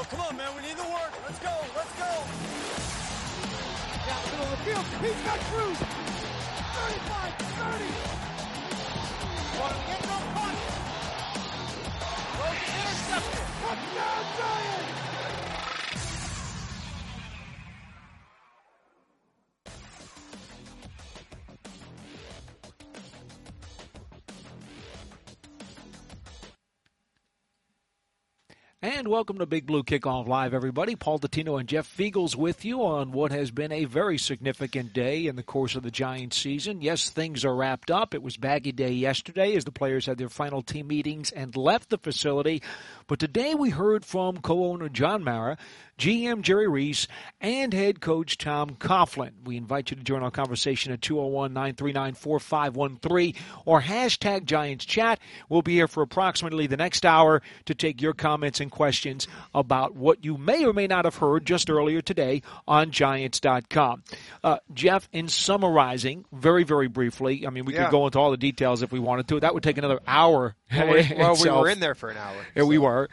Come on, man. We need the work. Let's go. Let's go. Down the middle of the field. He's got Cruz. 35, 30. One of the end zone punt. Throws it intercepted. Touchdown, Giants. And welcome to Big Blue Kickoff Live, everybody. Paul Dottino and Jeff Feagles with you on what has been a very significant day in the course of the Giants season. Yes, things are wrapped up. It was baggy day yesterday as the players had their final team meetings and left the facility. But today we heard from co-owner John Mara, GM Jerry Reese, and head coach Tom Coughlin. We invite you to join our conversation at 201-939-4513 or hashtag Giants Chat. We'll be here for approximately the next hour to take your comments and questions about what you may or may not have heard just earlier today on Giants.com. Jeff, in summarizing, very, very briefly, I mean, we could go into all the details if we wanted to. That would take another hour. Well, we were in there for an hour. Yeah, we were.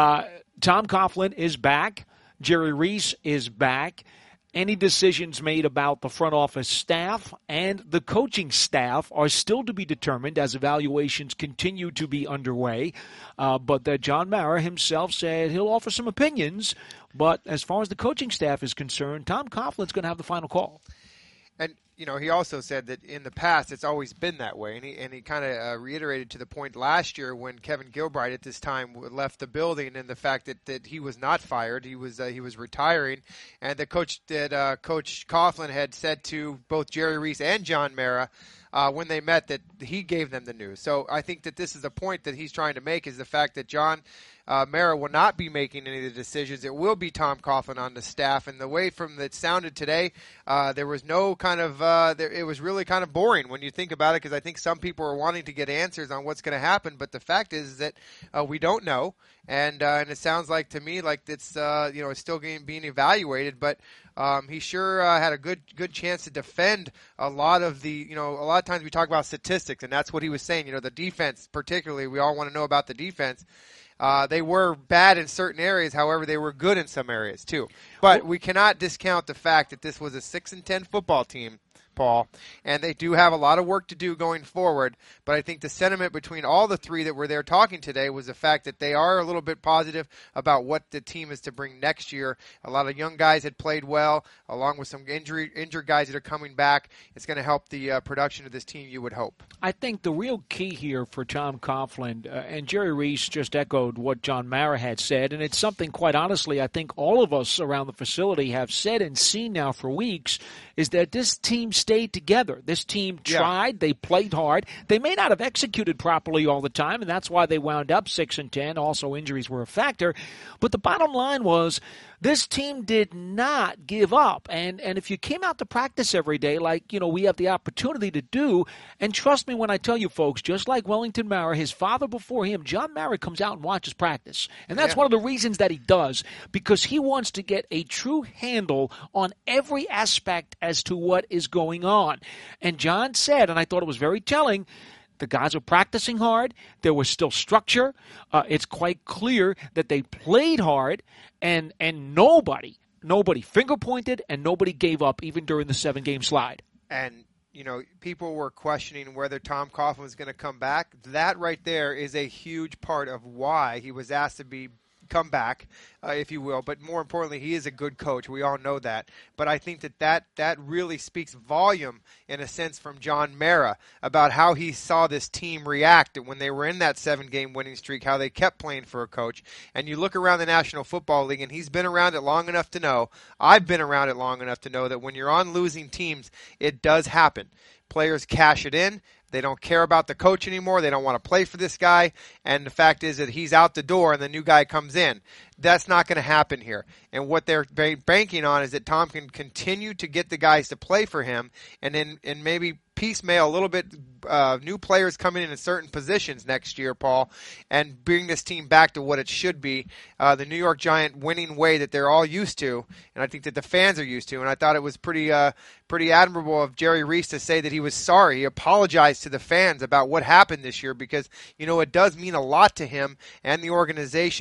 Tom Coughlin is back. Jerry Reese is back. Any decisions made about the front office staff and the coaching staff are still to be determined as evaluations continue to be underway. But John Mara himself said he'll offer some opinions. But as far as the coaching staff is concerned, Tom Coughlin's going to have the final call. And, you know, he also said that in the past it's always been that way. And he kind of reiterated to the point last year when Kevin Gilbride at this time left the building and the fact that he was not fired. He was retiring. And Coach Coughlin had said to both Jerry Reese and John Mara when they met that he gave them the news. So I think that this is the point that he's trying to make is the fact that John Mara will not be making any of the decisions. It will be Tom Coughlin on the staff. And the way from that sounded today, there was no kind of it was really kind of boring when you think about it, because I think some people are wanting to get answers on what's going to happen. But the fact is that we don't know. And it sounds like to me like it's it's still being evaluated. But he sure had a good chance to defend a lot of the, a lot of times we talk about statistics, and that's what he was saying. The defense particularly, we all want to know about the defense. They were bad in certain areas, however, they were good in some areas too. But we cannot discount the fact that this was a 6-10 football team, Paul, and they do have a lot of work to do going forward. But I think the sentiment between all the three that were there talking today was the fact that they are a little bit positive about what the team is to bring next year. A lot of young guys had played well, along with some injured guys that are coming back. It's going to help the production of this team, you would hope. I think the real key here for Tom Coughlin, and Jerry Reese just echoed what John Mara had said, and it's something, quite honestly, I think all of us around the facility have said and seen now for weeks, is that this team stayed together. This team tried. They played hard. They may not have executed properly all the time, and that's why they wound up 6-10. Also, injuries were a factor. But the bottom line was this team did not give up. And if you came out to practice every day like, we have the opportunity to do, and trust me when I tell you, folks, just like Wellington Mara, his father before him, John Mara comes out and watches practice. And that's one of the reasons that he does, because he wants to get a true handle on every aspect as to what is going on. And John said, and I thought it was very telling, the guys are practicing hard. There was still structure. It's quite clear that they played hard, and nobody finger-pointed and nobody gave up even during the 7-game slide. And, people were questioning whether Tom Coughlin was going to come back. That right there is a huge part of why he was asked to come back, if you will. But more importantly, he is a good coach. We all know that. But I think that really speaks volume, in a sense, from John Mara about how he saw this team react when they were in that 7-game winning streak, how they kept playing for a coach. And you look around the National Football League, and he's been around it long enough to know, I've been around it long enough to know that when you're on losing teams, it does happen. Players cash it in. They don't care about the coach anymore. They don't want to play for this guy. And the fact is that he's out the door and the new guy comes in. That's not going to happen here. And what they're banking on is that Tom can continue to get the guys to play for him, and then maybe piecemeal a little bit new players coming in certain positions next year, Paul, and bring this team back to what it should be, the New York Giant winning way that they're all used to, and I think that the fans are used to. And I thought it was pretty admirable of Jerry Reese to say that he was sorry. He apologized to the fans about what happened this year, because, it does mean a lot to him and the organization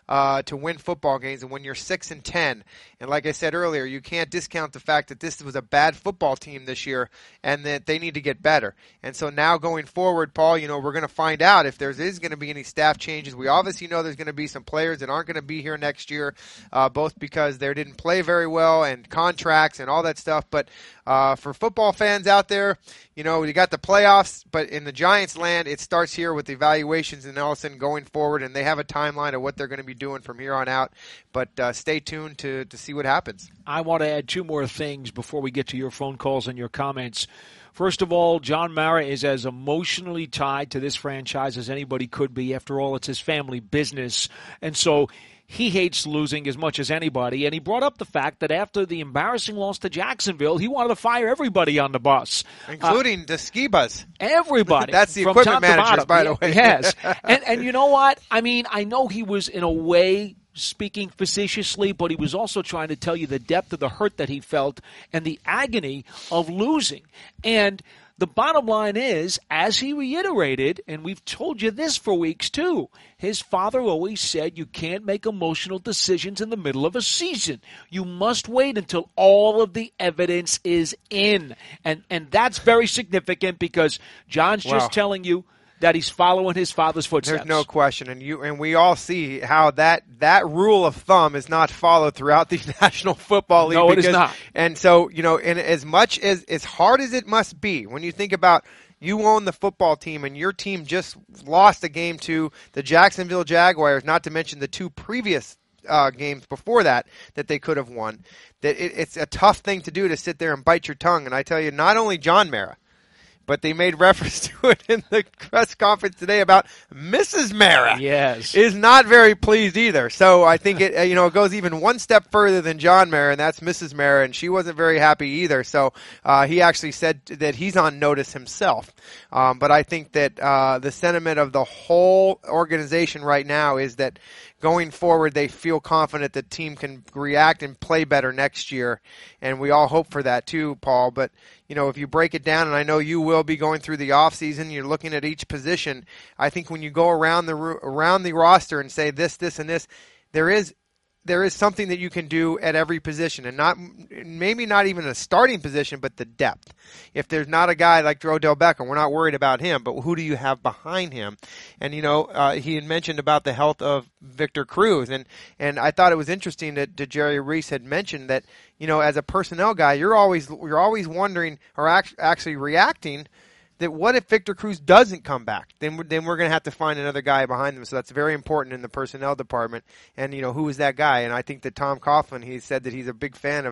to win football games, and when you're 6-10, and like I said earlier, you can't discount the fact that this was a bad football team this year, and that they need to get better. And so now going forward, Paul, we're going to find out if there is going to be any staff changes. We obviously know there's going to be some players that aren't going to be here next year, both because they didn't play very well and contracts and all that stuff. But for football fans out there, you got the playoffs, but in the Giants land, it starts here with the evaluations and all of a sudden going forward, and they have a timeline of what they're going to be doing from here on out. But stay tuned to see what happens. I want to add two more things before we get to your phone calls and your comments. First of all, John Mara is as emotionally tied to this franchise as anybody could be. After all, it's his family business. And so he hates losing as much as anybody. And he brought up the fact that after the embarrassing loss to Jacksonville, he wanted to fire everybody on the bus. Including the ski bus. Everybody. That's the equipment managers, by the way. Yes. And you know what? I mean, I know he was in a way speaking facetiously, but he was also trying to tell you the depth of the hurt that he felt and the agony of losing. And the bottom line is, as he reiterated, and we've told you this for weeks too, his father always said you can't make emotional decisions in the middle of a season. You must wait until all of the evidence is in. And that's very significant because John's just telling you that he's following his father's footsteps. There's no question, and we all see how that rule of thumb is not followed throughout the National Football League. No, it is not. And so, and as much as hard as it must be, when you think about you own the football team and your team just lost a game to the Jacksonville Jaguars, not to mention the two previous games before that they could have won, that it's a tough thing to do to sit there and bite your tongue. And I tell you, not only John Mara, but they made reference to it in the press conference today about Mrs. Mara. Yes. Is not very pleased either. So I think it it goes even one step further than John Mara, and that's Mrs. Mara, and she wasn't very happy either. So he actually said that he's on notice himself. But I think that the sentiment of the whole organization right now is that going forward, they feel confident the team can react and play better next year, and we all hope for that too, Paul. But if you break it down, and I know you will be going through the offseason, you're looking at each position. I think when you go around the roster and say this, and this, there is something that you can do at every position, and maybe not even a starting position, but the depth. If there's not a guy like Odell Beckham, we're not worried about him, but who do you have behind him? And he had mentioned about the health of Victor Cruz, and I thought it was interesting that Jerry Reese had mentioned that as a personnel guy, you're always wondering or actually reacting that what if Victor Cruz doesn't come back? Then we're going to have to find another guy behind him. So that's very important in the personnel department. And, who is that guy? And I think that Tom Coughlin, he said that he's a big fan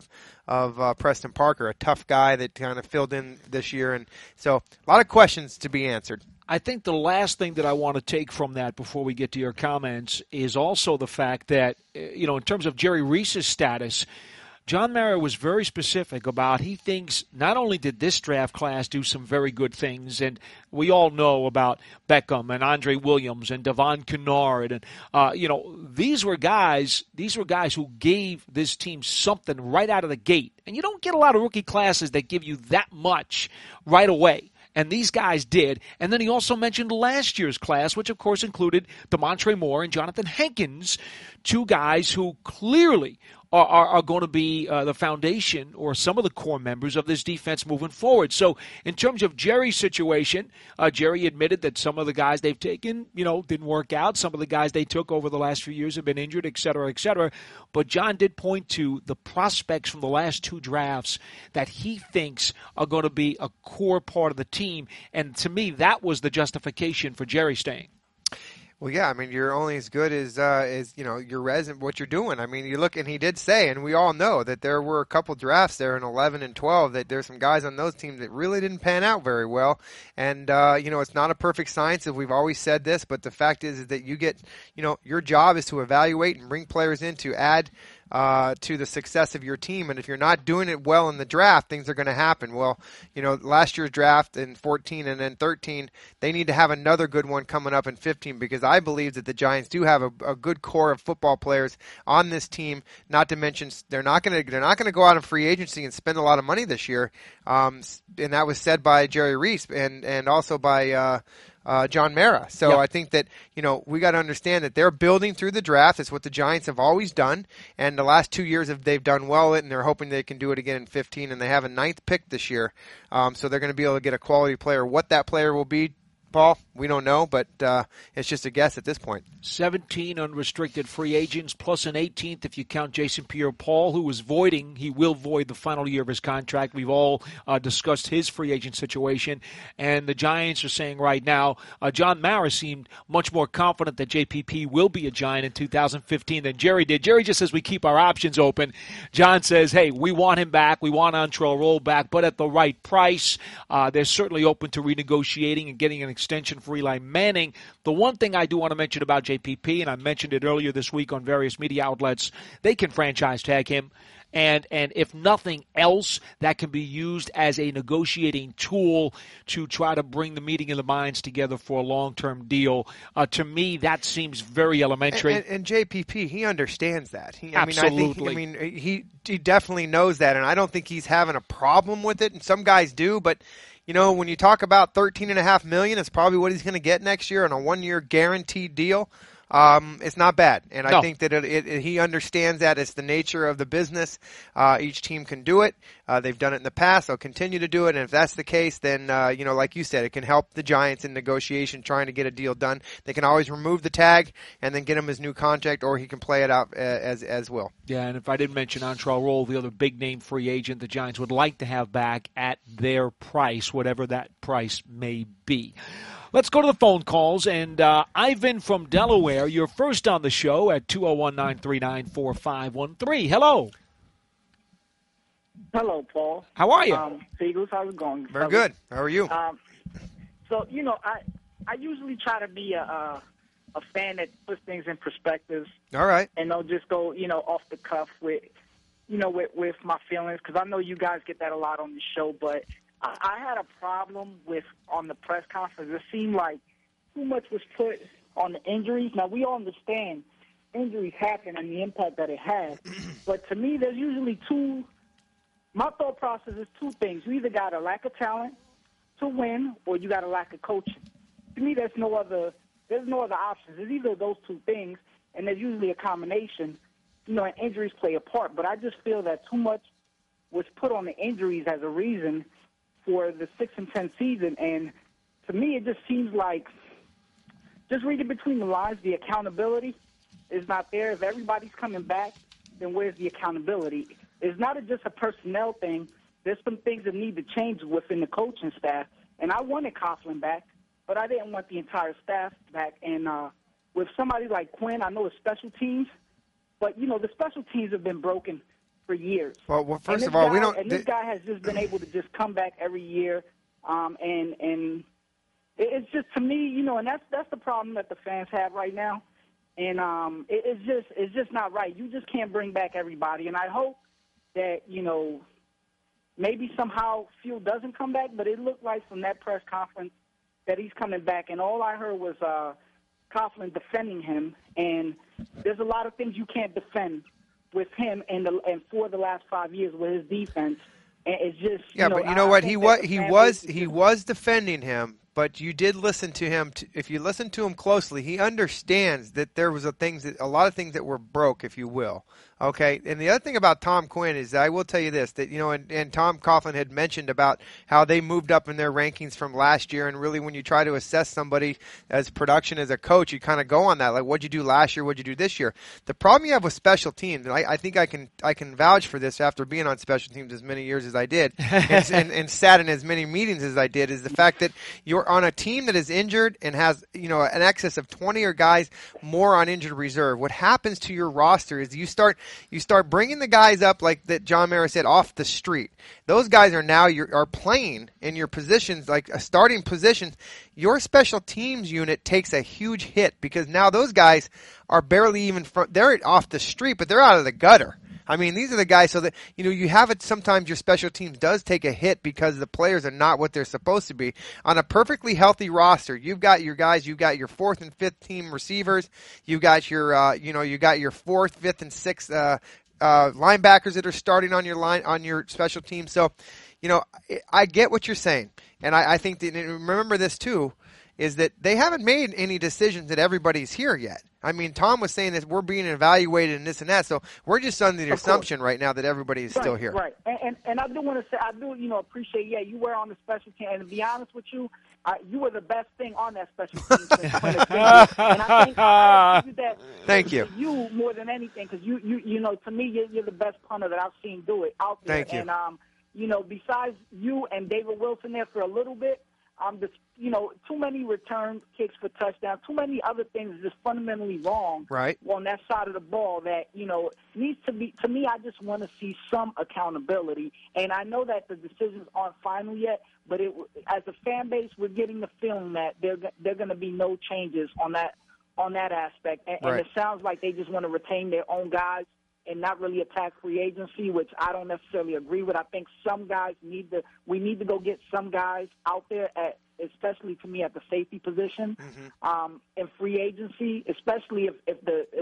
of Preston Parker, a tough guy that kind of filled in this year. And so a lot of questions to be answered. I think the last thing that I want to take from that before we get to your comments is also the fact that, in terms of Jerry Reese's status, John Mara was very specific about he thinks not only did this draft class do some very good things, and we all know about Beckham and Andre Williams and Devon Kennard, and these were guys who gave this team something right out of the gate. And you don't get a lot of rookie classes that give you that much right away. And these guys did. And then he also mentioned last year's class, which, of course, included DeMontre Moore and Jonathan Hankins, two guys who clearly are going to be the foundation or some of the core members of this defense moving forward. So in terms of Jerry's situation, Jerry admitted that some of the guys they've taken, didn't work out. Some of the guys they took over the last few years have been injured, et cetera, et cetera. But John did point to the prospects from the last two drafts that he thinks are going to be a core part of the team. And to me, that was the justification for Jerry staying. Well, yeah, I mean, you're only as good as your resume, what you're doing. I mean, you look, and he did say, and we all know that there were a couple drafts there in 11 and 12 that there's some guys on those teams that really didn't pan out very well. And it's not a perfect science, as we've always said this, but the fact is that you get, your job is to evaluate and bring players in to add to the success of your team. And if you're not doing it well in the draft, things are going to happen. Well, last year's draft in 14 and then 13, they need to have another good one coming up in 15, because I believe that the Giants do have a good core of football players on this team. Not to mention they're not going to go out in free agency and spend a lot of money this year. And that was said by Jerry Reese and also by John Mara. So Yep. I think that, we got to understand that they're building through the draft. It's what the Giants have always done. And the last 2 years they've done well, and they're hoping they can do it again in 15. And they have a 9th pick this year. So they're going to be able to get a quality player. What that player will be, Paul, we don't know, but it's just a guess at this point. 17 unrestricted free agents, plus an 18th if you count Jason Pierre-Paul, who is voiding. He will void the final year of his contract. We've all discussed his free agent situation. And the Giants are saying right now, John Mara seemed much more confident that JPP will be a Giant in 2015 than Jerry did. Jerry just says we keep our options open. John says, hey, we want him back. We want Antrel Rolle back, but at the right price. They're certainly open to renegotiating and getting an extension for Eli Manning. The one thing I do want to mention about JPP, and I mentioned it earlier this week on various media outlets, they can franchise tag him. And if nothing else, that can be used as a negotiating tool to try to bring the meeting of the minds together for a long-term deal. To me, that seems very elementary. And JPP, he understands that. Absolutely. He definitely knows that, and I don't think he's having a problem with it. And some guys do, but when you talk about $13.5 million, it's probably what he's going to get next year on a 1-year guaranteed deal. It's not bad, and I think that he understands that it's the nature of the business. Each team can do it. They've done it in the past. They'll continue to do it, and if that's the case, then like you said, it can help the Giants in negotiation trying to get a deal done. They can always remove the tag and then get him his new contract, or he can play it out as will. Yeah, and if I didn't mention Antrel Rolle, the other big-name free agent the Giants would like to have back at their price, whatever that price may be. Let's go to the phone calls, and Ivan from Delaware, you're first on the show at 201-939-4513. Hello. Hello, Paul. How are you? Seagulls, how's it going? Very good. How are you? So, I usually try to be a fan that puts things in perspective. All right. And don't just go, off the cuff with my feelings, because I know you guys get that a lot on the show, but I had a problem on the press conference. It seemed like too much was put on the injuries. Now, we all understand injuries happen and the impact that it has. But to me, there's usually my thought process is two things. You either got a lack of talent to win or you got a lack of coaching. To me, there's no other options. It's either of those two things, and there's usually a combination. And injuries play a part. But I just feel that too much was put on the injuries as a reason for the 6-10 season, and to me, it just seems like, just reading between the lines, the accountability is not there. If everybody's coming back, then where's the accountability? It's not just a personnel thing. There's some things that need to change within the coaching staff, and I wanted Coughlin back, but I didn't want the entire staff back. And with somebody like Quinn, I know it's special teams, but the special teams have been broken for years. Well, first of all, we don't. And this guy has just been able to just come back every year, and it's just, to me, and that's the problem that the fans have right now, and it's just not right. You just can't bring back everybody, and I hope that maybe somehow Field doesn't come back, but it looked like from that press conference that he's coming back, and all I heard was Coughlin defending him, and there's a lot of things you can't defend with him and for the last 5 years with his defense, and it's just but you know what, he was defending him, but you did listen to him. If you listen to him closely, he understands that there was a lot of things that were broke, if you will. Okay, and the other thing about Tom Quinn is that I will tell you this, that and Tom Coughlin had mentioned about how they moved up in their rankings from last year, and really when you try to assess somebody as production as a coach, you kind of go on that, like what'd you do last year, what'd you do this year. The problem you have with special teams, and I think I can vouch for this after being on special teams as many years as I did, and sat in as many meetings as I did, is the fact that you're on a team that is injured and has an excess of 20 guys more on injured reserve. What happens to your roster is you start bringing the guys up, like that John Mara said, off the street. Those guys are now are playing in your positions, like a starting position. Your special teams unit takes a huge hit because now those guys are barely even they're off the street, but they're out of the gutter. I mean, these are the guys so that, you have it. Sometimes your special teams does take a hit because the players are not what they're supposed to be. On a perfectly healthy roster, you've got your guys, you've got your 4th and 5th team receivers, you've got your, you got your 4th, 5th, and 6th, linebackers that are starting on your special team. So, I get what you're saying. And I think that, and remember this too, is that they haven't made any decisions that everybody's here yet. I mean, Tom was saying that we're being evaluated and this and that, so we're just under the assumption right now that everybody is still here. Right, and I do want to say, I do, appreciate, you were on the special team, and to be honest with you, you were the best thing on that special team. And I think I give you that. Thank you. You more than anything, because you to me, you're the best punter that I've seen do it out there. Thank you. And besides you and David Wilson there for a little bit, too many return kicks for touchdowns, too many other things just fundamentally wrong on that side of the ball that, needs to be, to me, I just want to see some accountability. And I know that the decisions aren't final yet, but as a fan base, we're getting the feeling that there are going to be no changes on that aspect. And it sounds like they just want to retain their own guys and not really attack free agency, which I don't necessarily agree with. I think some guys we need to go get some guys out there especially to me at the safety position, in free agency, especially if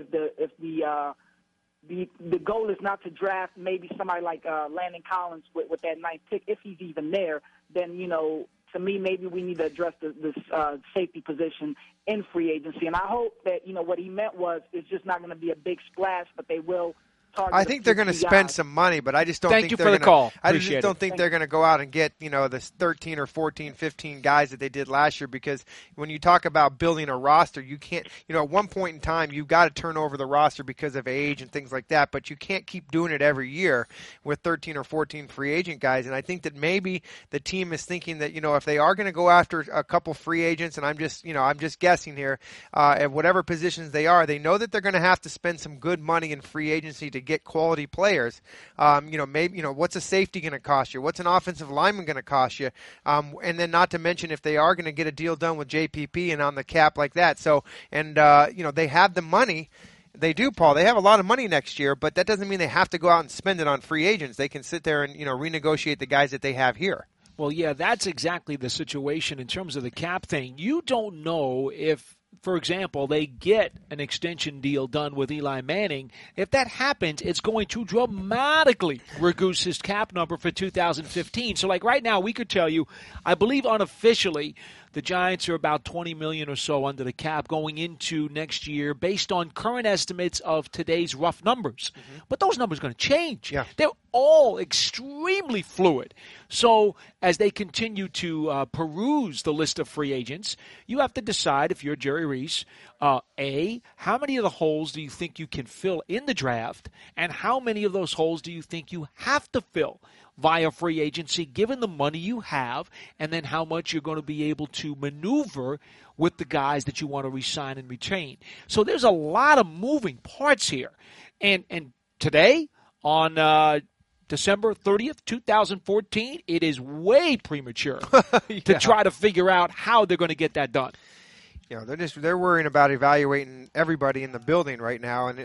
the goal is not to draft maybe somebody like Landon Collins with that 9th pick, if he's even there, then, to me, maybe we need to address this safety position in free agency. And I hope that, what he meant was it's just not going to be a big splash, but they will target. I think they're going to spend some money, but I just don't think they're going to. Call. I just don't think they're going to go out and get, the 13 or 14, 15 guys that they did last year, because when you talk about building a roster, you can't, at one point in time, you've got to turn over the roster because of age and things like that, but you can't keep doing it every year with 13 or 14 free agent guys. And I think that maybe the team is thinking that, if they are going to go after a couple free agents, and I'm just guessing here, at whatever positions they are, they know that they're going to have to spend some good money in free agency to get quality players. Maybe, what's a safety going to cost you? What's an offensive lineman going to cost you? And then not to mention if they are going to get a deal done with JPP and on the cap like that. So, and, they have the money. They do, Paul. They have a lot of money next year, but that doesn't mean they have to go out and spend it on free agents. They can sit there and, renegotiate the guys that they have here. Well, yeah, that's exactly the situation in terms of the cap thing. You don't know if, for example, they get an extension deal done with Eli Manning. If that happens, it's going to dramatically reduce his cap number for 2015. So, like right now, we could tell you, I believe unofficially, the Giants are about $20 million or so under the cap going into next year based on current estimates of today's rough numbers. But those numbers are going to change. Yeah. They're all extremely fluid. So as they continue to peruse the list of free agents, you have to decide, if you're Jerry Reese, how many of the holes do you think you can fill in the draft, and how many of those holes do you think you have to fill via free agency, given the money you have, and then how much you're going to be able to maneuver with the guys that you want to re-sign and retain. So there's a lot of moving parts here. And today, on December 30th, 2014, it is way premature to try to figure out how they're going to get that done. They're worrying about evaluating everybody in the building right now, and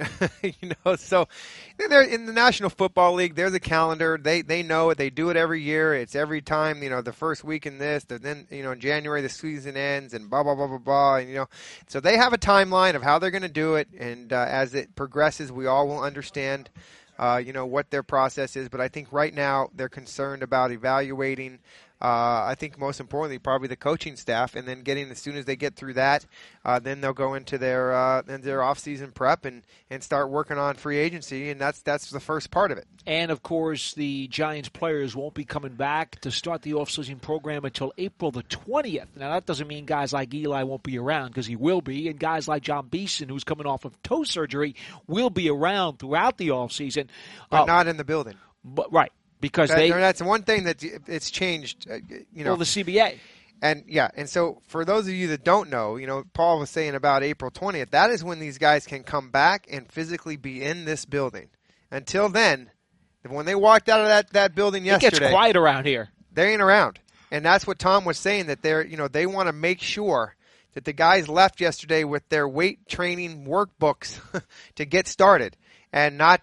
so they're in the National Football League. There's a calendar. They know it. They do it every year. It's every time. The first week in this, then in January the season ends, and blah blah blah blah blah. And so they have a timeline of how they're going to do it, and as it progresses, we all will understand. What their process is, but I think right now they're concerned about evaluating. I think most importantly, probably the coaching staff, and then as soon as they get through that, then they'll go into their off-season prep and start working on free agency, and that's the first part of it. And of course, the Giants players won't be coming back to start the off-season program until April the 20th. Now that doesn't mean guys like Eli won't be around, because he will be, and guys like John Beeson, who's coming off of toe surgery, will be around throughout the off-season, but not in the building. But right. Because that's one thing that it's changed, Well, the CBA. And so for those of you that don't know, Paul was saying about April 20th, that is when these guys can come back and physically be in this building. Until then, when they walked out of that building yesterday. It gets quiet around here. They ain't around. And that's what Tom was saying, that they want to make sure that the guys left yesterday with their weight training workbooks to get started. And not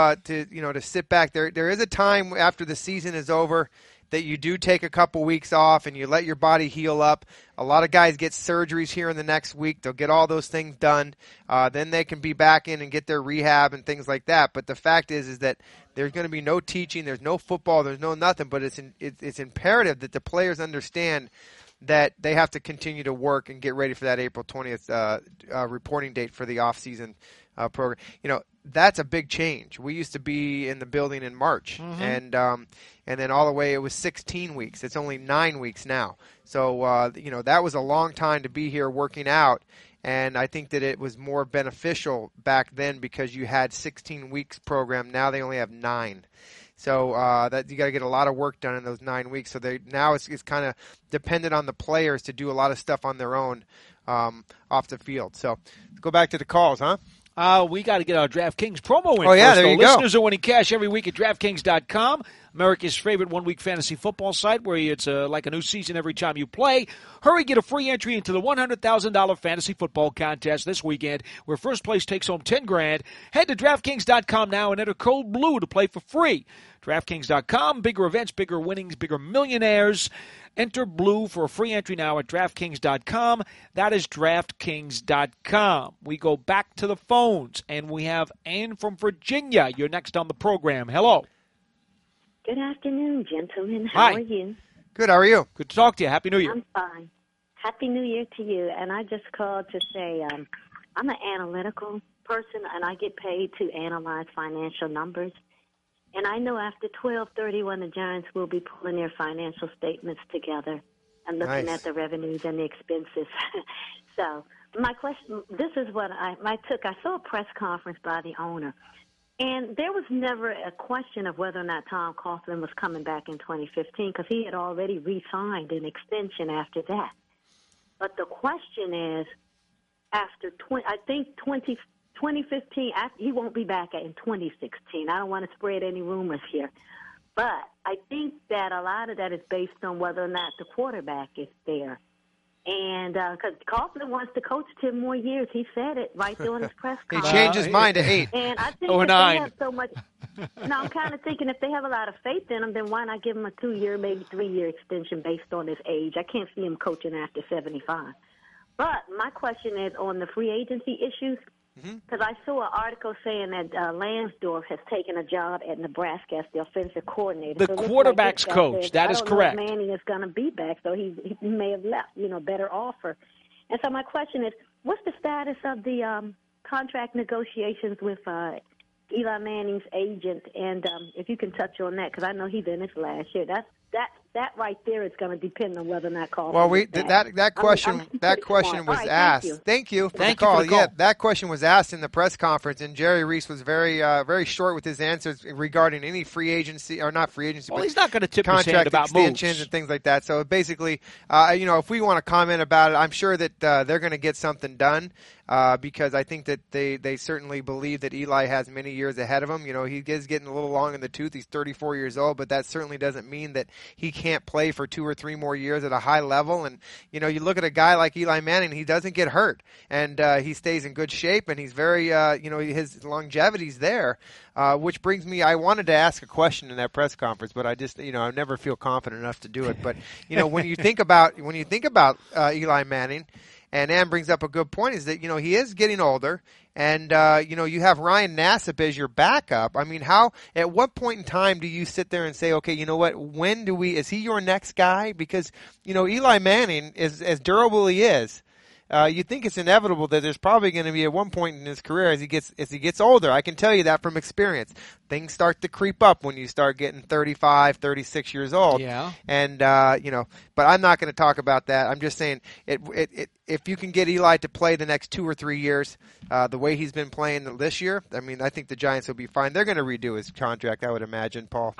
to sit back. There is a time after the season is over that you do take a couple weeks off and you let your body heal up. A lot of guys get surgeries here in the next week. They'll get all those things done. Then they can be back in and get their rehab and things like that. But the fact is that there's going to be no teaching. There's no football. There's no nothing. But it's imperative that the players understand that they have to continue to work and get ready for that April 20th reporting date for the off-season program. That's a big change. We used to be in the building in March, and then all the way it was 16 weeks. It's only 9 weeks now. So that was a long time to be here working out. And I think that it was more beneficial back then because you had 16 weeks program. Now they only have 9. So that you got to get a lot of work done in those 9 weeks. So now it's kind of dependent on the players to do a lot of stuff on their own off the field. So let's go back to the calls, huh? We got to get our DraftKings promo in. Oh, yeah, first, there you go. go. Listeners are winning cash every week at DraftKings.com, America's favorite one-week fantasy football site where it's like a new season every time you play. Hurry, get a free entry into the $100,000 fantasy football contest this weekend where first place takes home $10,000. Head to DraftKings.com now and enter code BLUE to play for free. DraftKings.com, bigger events, bigger winnings, bigger millionaires. Enter BLUE for a free entry now at DraftKings.com. That is DraftKings.com. We go back to the phones, and we have Ann from Virginia. You're next on the program. Hello. Good afternoon, gentlemen. Hi. How are you? Good. How are you? Good to talk to you. Happy New Year. I'm fine. Happy New Year to you. And I just called to say I'm an analytical person, and I get paid to analyze financial numbers. And I know after 12/31, the Giants will be pulling their financial statements together and looking Nice. at the revenues and the expenses. So my question, this is what I saw a press conference by the owner. And there was never a question of whether or not Tom Coughlin was coming back in 2015 because he had already re-signed an extension after that. But the question is, after 2015, he won't be back in 2016. I don't want to spread any rumors here. But I think that a lot of that is based on whether or not the quarterback is there. And because Coughlin wants to coach 10 more years. He said it right during his press He conference. changed his mind to 8. And I think Or if they 9. have so much, no, I'm kind of thinking if they have a lot of faith in him, then why not give him a 2-year, maybe 3-year extension based on his age? I can't see him coaching after 75. But my question is on the free agency issues, because I saw an article saying that Lansdorf has taken a job at Nebraska as the offensive coordinator. The So it looks quarterback's this guy coach. says, That is correct. I don't know if Manning is going to be back, so he may have left, better offer. And so my question is, what's the status of the contract negotiations with Eli Manning's agent? And if you can touch on that, because I know he's in his last year. That right there is going to depend on whether or not Coughlin. Well, is back. that question I'm pretty was smart. All right, asked. Thank you. Thank you for Thank the you call. for the call. Yeah, that question was asked in the press conference, and Jerry Reese was very short with his answers regarding any free agency or not free agency. Well, but he's not going to tip his hand contract about extensions moves. and things like that. So basically, if we want to comment about it, I'm sure that they're going to get something done. Because I think that they certainly believe that Eli has many years ahead of him. He is getting a little long in the tooth. He's 34 years old, but that certainly doesn't mean that he can't play for 2 or 3 more years at a high level. And, you look at a guy like Eli Manning, he doesn't get hurt, and he stays in good shape, and he's very, his longevity's there. Which brings me, I wanted to ask a question in that press conference, but I just, I never feel confident enough to do it. But, when you think about Eli Manning, and Ann brings up a good point, is that, he is getting older, and, you have Ryan Nassib as your backup. I mean, at what point in time do you sit there and say, okay, you know what, is he your next guy? Because, Eli Manning, is as durable he is, you think it's inevitable that there's probably going to be at one point in his career as he gets older. I can tell you that from experience. Things start to creep up when you start getting 35, 36 years old. Yeah. And but I'm not going to talk about that. I'm just saying if you can get Eli to play the next 2 or 3 years, the way he's been playing this year, I mean, I think the Giants will be fine. They're going to redo his contract, I would imagine, Paul.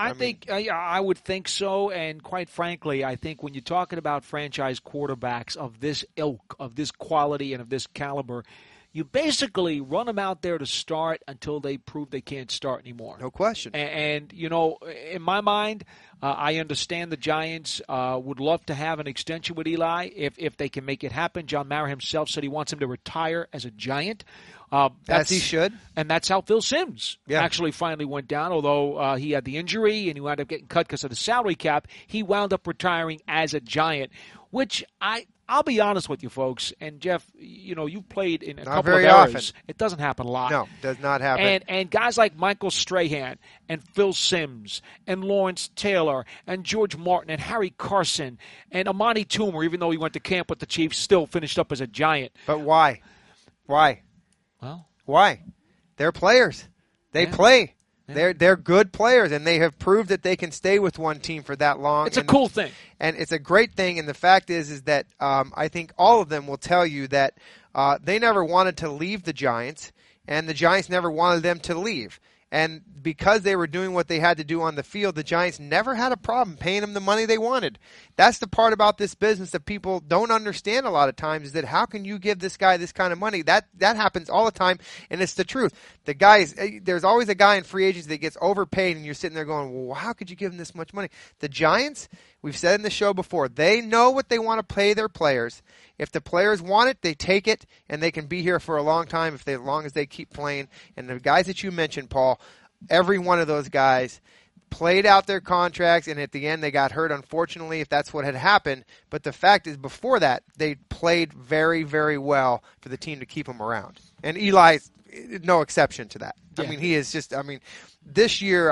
I would think so, and quite frankly, I think when you're talking about franchise quarterbacks of this ilk, of this quality, and of this caliber, you basically run them out there to start until they prove they can't start anymore. No question. And in my mind, I understand the Giants would love to have an extension with Eli if they can make it happen. John Mara himself said he wants him to retire as a Giant. As he should. And that's how Phil Simms Yeah. actually finally went down. Although he had the injury and he wound up getting cut because of the salary cap, he wound up retiring as a Giant. which I'll be honest with you folks, and Jeff, you played in a Not couple very of areas. often. It doesn't happen a lot. No, does not happen. And guys like Michael Strahan and Phil Simms and Lawrence Taylor and George Martin and Harry Carson and Amani Toomer, even though he went to camp with the Chiefs, still finished up as a Giant. But why? Why? Well, why? They're players. They play. Yeah. They're good players, and they have proved that they can stay with one team for that long. It's a cool thing. And it's a great thing. And the fact is that I think all of them will tell you that they never wanted to leave the Giants, and the Giants never wanted them to leave. And because they were doing what they had to do on the field, the Giants never had a problem paying them the money they wanted. That's the part about this business that people don't understand a lot of times, is that how can you give this guy this kind of money? That happens all the time, and it's the truth. There's always a guy in free agency that gets overpaid, and you're sitting there going, well, how could you give him this much money? The Giants, we've said in the show before, they know what they want to pay their players. If the players want it, they take it, and they can be here for a long time as long as they keep playing. And the guys that you mentioned, Paul, every one of those guys played out their contracts, and at the end they got hurt, unfortunately, if that's what had happened. But the fact is, before that, they played very, very well for the team to keep them around. And Eli's no exception to that. Yeah. I mean, he is just – this year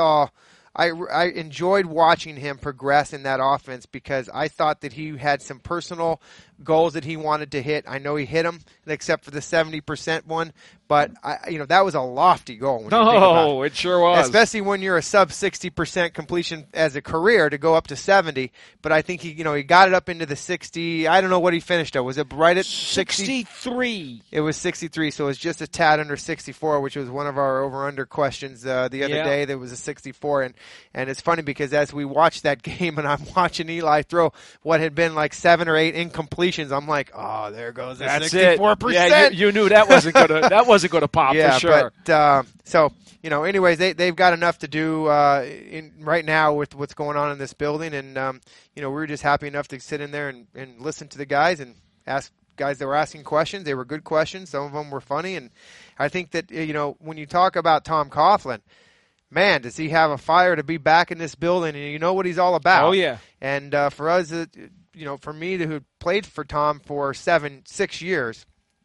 I enjoyed watching him progress in that offense, because I thought that he had some personal goals that he wanted to hit. I know he hit them, except for the 70% one, but that was a lofty goal. When you think about it sure was. Especially when you're a sub 60% completion as a career to go up to 70. But I think he got it up into the 60. I don't know what he finished at. Was it right at 63? It was 63, so it was just a tad under 64, which was one of our over/under questions the other day. There was a 64, and it's funny because as we watched that game, and I'm watching Eli throw what had been like 7 or 8 incompletions, I'm like, there goes the 64%. Yeah, you knew that wasn't gonna pop for sure. But anyways, they've got enough to do right now with what's going on in this building, and we were just happy enough to sit in there and listen to the guys and ask guys that were asking questions. They were good questions. Some of them were funny, and I think that when you talk about Tom Coughlin, man, does he have a fire to be back in this building, and you know what he's all about. Oh yeah. And for us, for me who played for Tom for 6 years,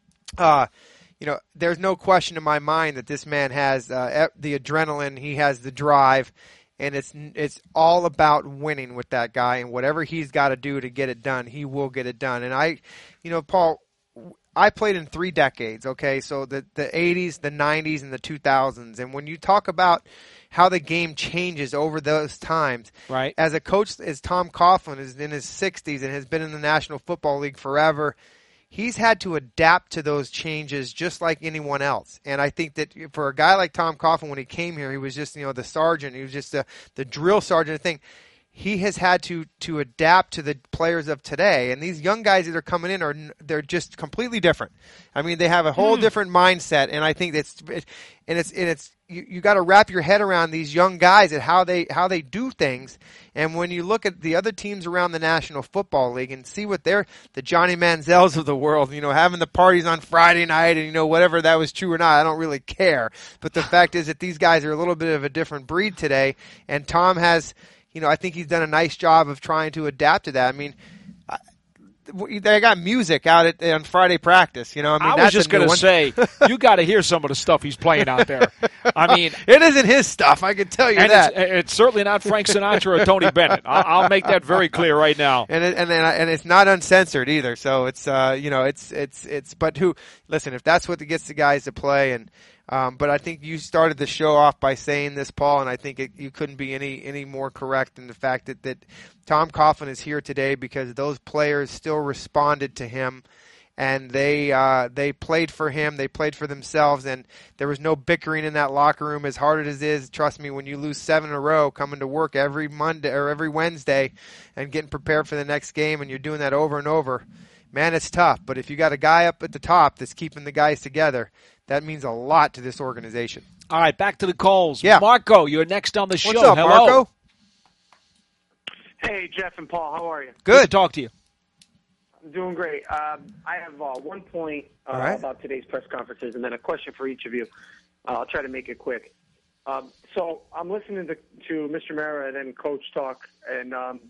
there's no question in my mind that this man has the adrenaline, he has the drive, and it's all about winning with that guy, and whatever he's got to do to get it done, he will get it done. And Paul, I played in 3 decades, okay? So the 80s, the 90s, and the 2000s. And when you talk about how the game changes over those times, right? As a coach, as Tom Coughlin is in his 60s and has been in the National Football League forever, he's had to adapt to those changes just like anyone else. And I think that for a guy like Tom Coughlin, when he came here, he was just the sergeant. He was just the drill sergeant thing. He has had to adapt to the players of today, and these young guys that are coming in they're just completely different. I mean, they have a whole different mindset, and I think you got to wrap your head around these young guys and how they do things. And when you look at the other teams around the National Football League and see what the Johnny Manziels of the world, having the parties on Friday night, and whatever that was true or not, I don't really care. But the fact is that these guys are a little bit of a different breed today, and Tom has. I think he's done a nice job of trying to adapt to that. I mean, they got music out on Friday practice. I was just going to say, you got to hear some of the stuff he's playing out there. I mean, it isn't his stuff. I can tell you that. It's certainly not Frank Sinatra or Tony Bennett. I'll make that very clear right now. And it's not uncensored either. So it's it's. But listen, if that's what gets the guys to play and. But I think you started the show off by saying this, Paul, and I think you couldn't be any more correct in the fact that Tom Coughlin is here today because those players still responded to him, and they played for him, they played for themselves, and there was no bickering in that locker room. As hard as it is, trust me, when you lose 7 in a row, coming to work every Monday or every Wednesday, and getting prepared for the next game, and you're doing that over and over, man, it's tough. But if you got a guy up at the top that's keeping the guys together, that means a lot to this organization. All right, back to the calls. Yeah. Marco, you're next on the show. What's up, Hello. Marco? Hey, Jeff and Paul. How are you? Good to talk to you. I'm doing great. I have 1 point about today's press conferences and then a question for each of you. I'll try to make it quick. So I'm listening to Mr. Mara and then Coach talk, and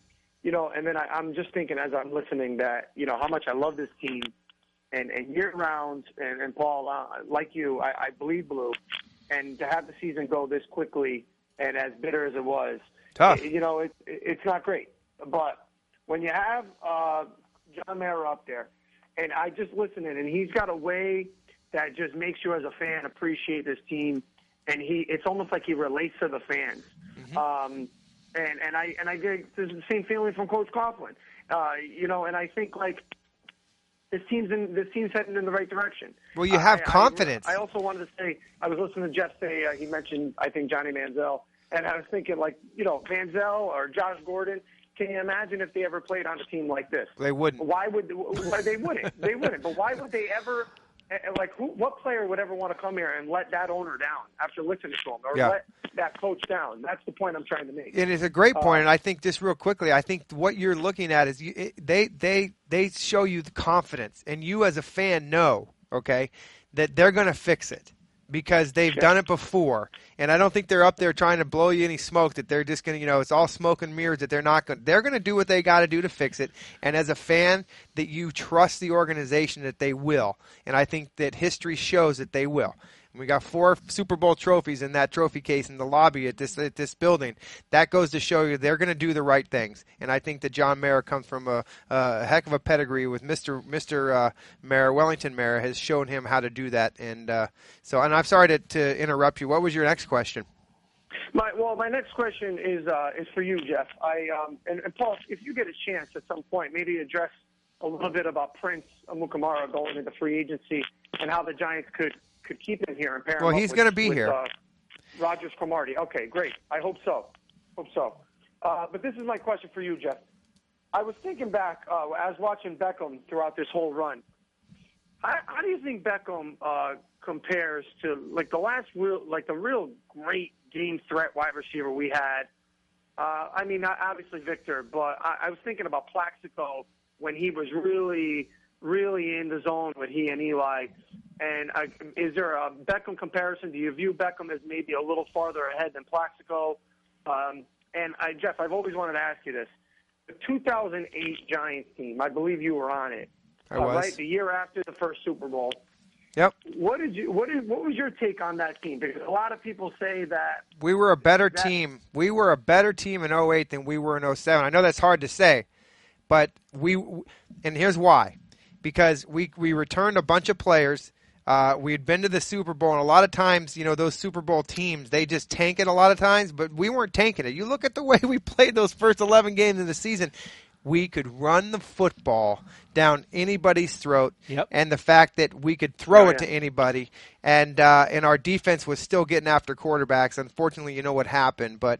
and then I'm just thinking as I'm listening that, how much I love this team. And year round, and Paul, like you, I bleed blue. And to have the season go this quickly and as bitter as it was, tough. It's not great. But when you have John Mara up there, and I just listen in, and he's got a way that just makes you as a fan appreciate this team, and it's almost like he relates to the fans. Mm-hmm. And I get the same feeling from Coach Coughlin. And I think like this team's heading in the right direction. Well, you have confidence. I also wanted to say, I was listening to Jeff say, he mentioned, I think, Johnny Manziel, and I was thinking, like, Manziel or Josh Gordon, can you imagine if they ever played on a team like this? They wouldn't. Why they wouldn't? They wouldn't. But why would they ever, what player would ever want to come here and let that owner down after listening to him, or let that coach down? That's the point I'm trying to make. It is a great point, and I think just real quickly, I think what you're looking at is they show you the confidence, and you as a fan know, okay, that they're going to fix it because they've done it before, and I don't think they're up there trying to blow you any smoke that they're just going to, it's all smoke and mirrors that they're not going. They're going to do what they got to do to fix it, and as a fan, that you trust the organization that they will, and I think that history shows that they will. We got 4 Super Bowl trophies in that trophy case in the lobby at this building. That goes to show you they're going to do the right things. And I think that John Mara comes from a heck of a pedigree with Mr. Mara. Wellington Mara has shown him how to do that. And and I'm sorry to interrupt you. What was your next question? My next question is for you, Jeff. And Paul, if you get a chance at some point, maybe address a little bit about Prince Amukamara going into free agency and how the Giants could keep him here and pair him Well, he's going to be here. Rogers Cromartie. Okay, great. I hope so. But this is my question for you, Jeff. I was thinking back as watching Beckham throughout this whole run. How do you think Beckham compares to the real great game threat wide receiver we had? Obviously Victor, but I was thinking about Plaxico when he was really, really in the zone with he and Eli. And is there a Beckham comparison? Do you view Beckham as maybe a little farther ahead than Plaxico? Jeff, I've always wanted to ask you this. The 2008 Giants team, I believe you were on it. I was. Right, the year after the first Super Bowl. Yep. What was your take on that team? Because a lot of people say that we were a better team. We were a better team in 08 than we were in 07. I know that's hard to say, but and here's why. Because we returned a bunch of players. We had been to the Super Bowl, and a lot of times, those Super Bowl teams, they just tank it a lot of times, but we weren't tanking it. You look at the way we played those first 11 games of the season. We could run the football down anybody's throat, and the fact that we could throw it to anybody, and our defense was still getting after quarterbacks. Unfortunately, you know what happened, but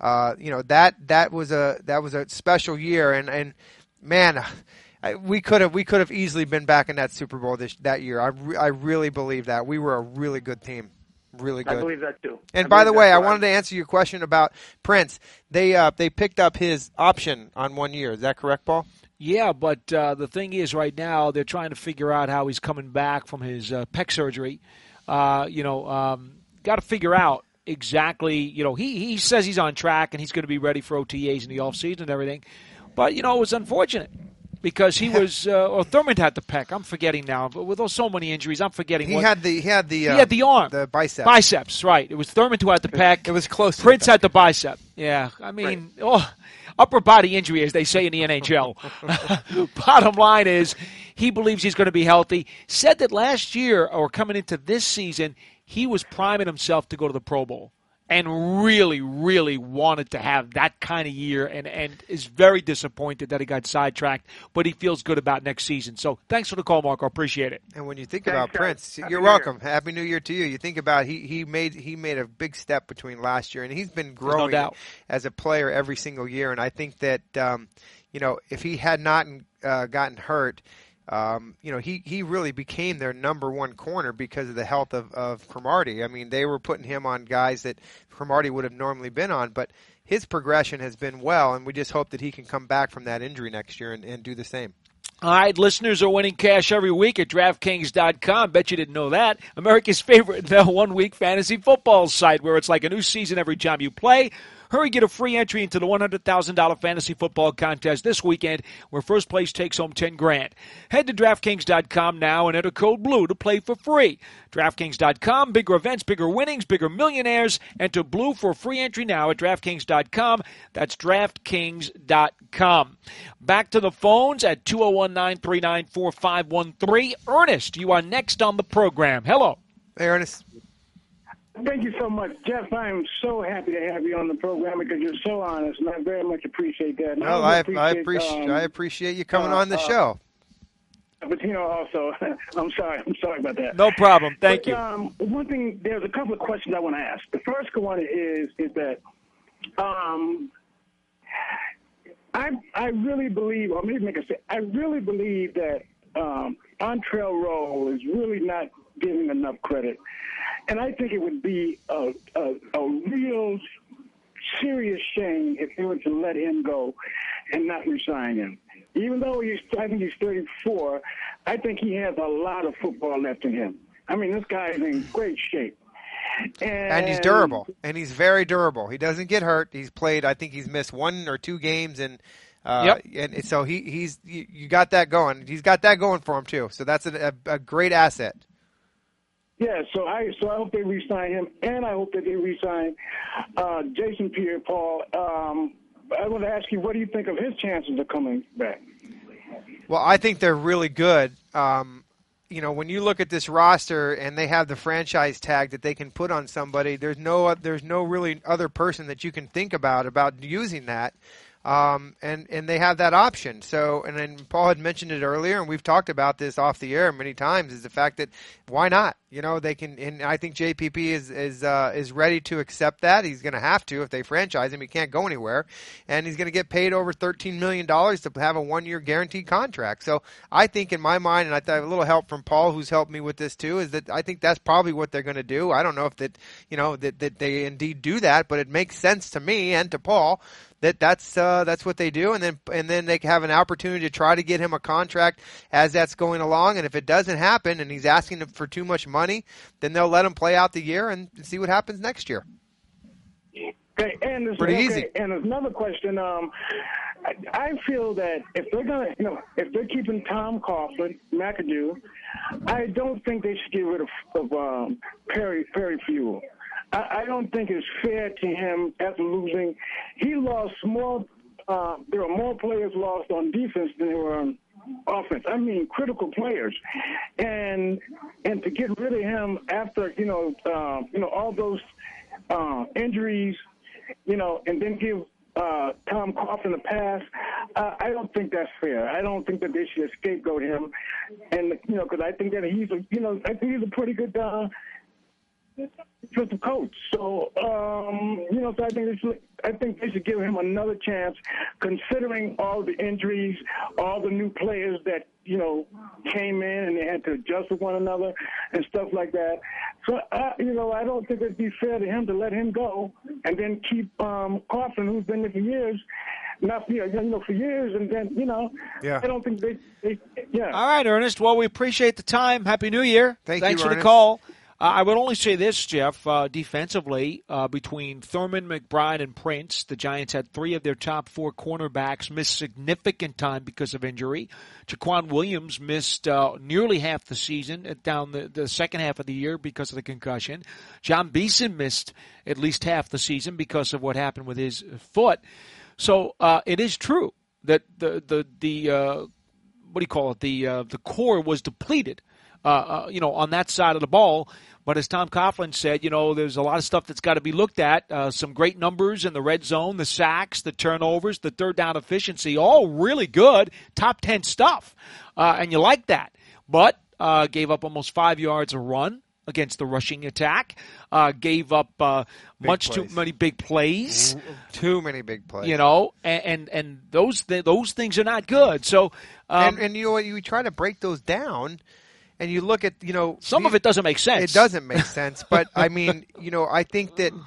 that was a special year, and man. We could have easily been back in that Super Bowl that year. I really believe that. We were a really good team. Really good. I believe that too. And by the way, I wanted to answer your question about Prince. They picked up his option on 1 year. Is that correct, Paul? Yeah, but the thing is right now they're trying to figure out how he's coming back from his pec surgery. Got to figure out exactly, he says he's on track and he's going to be ready for OTAs in the offseason and everything. But, it was unfortunate. Because he was, or Thurman had the pec. I'm forgetting now. But with so many injuries, I'm forgetting. He had the arm, the bicep. Biceps, right? It was Thurman who had the pec. It was close. Prince had the bicep. Yeah, upper body injury, as they say in the NHL. Bottom line is, he believes he's going to be healthy. Said that last year, or coming into this season, he was priming himself to go to the Pro Bowl. And really, really wanted to have that kind of year and is very disappointed that he got sidetracked, but he feels good about next season. So thanks for the call, Marco. Appreciate it. And when you think about Prince, you're welcome. Happy New Year to you. You think about he made a big step between last year, and he's been growing as a player every single year. And I think that, if he had not gotten hurt, he really became their number one corner because of the health of Cromartie. I mean, they were putting him on guys that Cromartie would have normally been on, but his progression has been well, and we just hope that he can come back from that injury next year and do the same. All right, listeners are winning cash every week at DraftKings.com. Bet you didn't know that. America's favorite 1-week fantasy football site where it's like a new season every time you play. Hurry, get a free entry into the $100,000 fantasy football contest this weekend, where first place takes home $10,000. Head to DraftKings.com now and enter code BLUE to play for free. DraftKings.com, bigger events, bigger winnings, bigger millionaires. Enter BLUE for a free entry now at DraftKings.com. That's DraftKings.com. Back to the phones at 201-939-4513. Ernest, you are next on the program. Hello. Hey, Ernest. Thank you so much, Jeff. I am so happy to have you on the program because you're so honest, and I very much appreciate that. No, I appreciate you coming on the show. But also, I'm sorry about that. No problem. Thank you. One thing, there's a couple of questions I want to ask. The first one is that I really believe, or maybe make a say, I really believe that Antrel Rolle is really not giving enough credit. And I think it would be a real serious shame if they were to let him go and not resign him. Even though I think he's 34, I think he has a lot of football left in him. I mean, this guy is in great shape. And he's durable, and he's very durable. He doesn't get hurt. He's played, I think he's missed 1 or 2 games, and and so you got that going. He's got that going for him too. So that's a great asset. Yeah, so I hope they re-sign him, and I hope that they re-sign Jason Pierre-Paul. I want to ask you, what do you think of his chances of coming back? Well, I think they're really good. When you look at this roster and they have the franchise tag that they can put on somebody, there's no really other person that you can think about using that. And they have that option. So, and then Paul had mentioned it earlier, and we've talked about this off the air many times, is the fact that why not? They can, and I think JPP is ready to accept that. He's going to have to if they franchise him. He can't go anywhere, and he's going to get paid over $13 million to have a 1-year guaranteed contract. So I think in my mind, and I have a little help from Paul, who's helped me with this too, is that I think that's probably what they're going to do. I don't know if that they indeed do that, but it makes sense to me and to Paul that's what they do, and then they have an opportunity to try to get him a contract as that's going along. And if it doesn't happen, and he's asking for too much money, then they'll let him play out the year and see what happens next year. Okay, and pretty easy. And there's another question. I feel that if they're keeping Tom Coughlin, McAdoo, I don't think they should get rid of Perry Fewell. I don't think it's fair to him after losing. He lost more. There were more players lost on defense than there were on offense. I mean, critical players, and to get rid of him after all those injuries, and then give Tom Coughlin a pass. I don't think that's fair. I don't think that they should scapegoat him, and because I think that he's a pretty good defensive coach. So so I think they should give him another chance, considering all the injuries, all the new players that came in and they had to adjust with one another and stuff like that. So I don't think it'd be fair to him to let him go and then keep Coughlin, who's been there for years. For years, and then Yeah. I don't think they. All right, Ernest. Well, we appreciate the time. Happy New Year. Thanks for Ernest. the call. I would only say this, Jeff, defensively, between Thurman, McBride, and Prince, the Giants had 3 of their top 4 cornerbacks miss significant time because of injury. Jaquan Williams missed nearly half the season, down the second half of the year because of the concussion. John Beeson missed at least half the season because of what happened with his foot. So it is true that the core was depleted. On that side of the ball. But as Tom Coughlin said, there's a lot of stuff that's got to be looked at. Some great numbers in the red zone, the sacks, the turnovers, the third down efficiency, all really good, top 10 stuff. And you like that. But gave up almost 5 yards a run against the rushing attack. Gave up too many big plays. Too many big plays. And those things are not good. So and you try to break those down. And you look at, some of it doesn't make sense. It doesn't make sense. But, I mean, I think that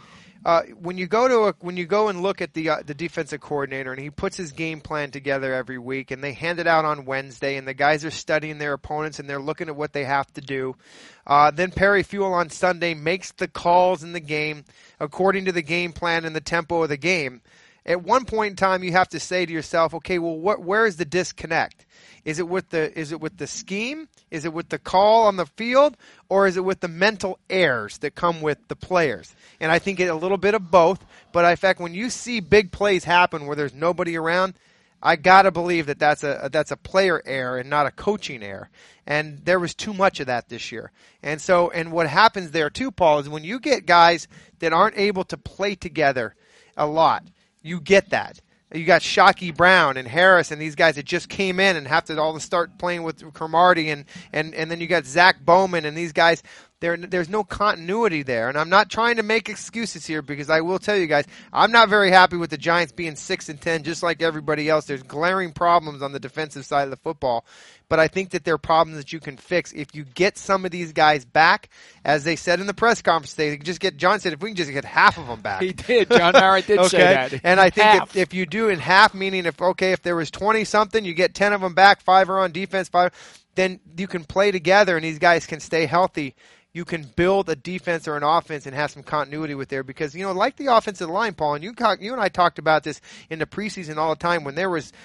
when you go and look at the defensive coordinator and he puts his game plan together every week and they hand it out on Wednesday and the guys are studying their opponents and they're looking at what they have to do. Then Perry Fewell on Sunday makes the calls in the game according to the game plan and the tempo of the game. At one point in time, you have to say to yourself, okay, well, where is the disconnect? Is it with the scheme? Is it with the call on the field? Or is it with the mental errors that come with the players? And I think a little bit of both. But in fact, when you see big plays happen where there's nobody around, I gotta believe that that's a player error and not a coaching error. And there was too much of that this year. And what happens there too, Paul, is when you get guys that aren't able to play together a lot, you get that. You got Shockey Brown and Harris and these guys that just came in and have to all start playing with Cromartie and then you got Zach Bowman and these guys. There's no continuity there. And I'm not trying to make excuses here because I will tell you guys, I'm not very happy with the Giants being 6-10 just like everybody else. There's glaring problems on the defensive side of the football. But I think that there are problems that you can fix if you get some of these guys back. As they said in the press conference, they just get. John said if we can just get half of them back. He did. John Mara did okay? say that. And I think if you do in half, meaning if there was 20-something, you get 10 of them back, 5 are on defense, 5, then you can play together and these guys can stay healthy. You can build a defense or an offense and have some continuity with there because, like the offensive line, Paul, and you and I talked about this in the preseason all the time when there was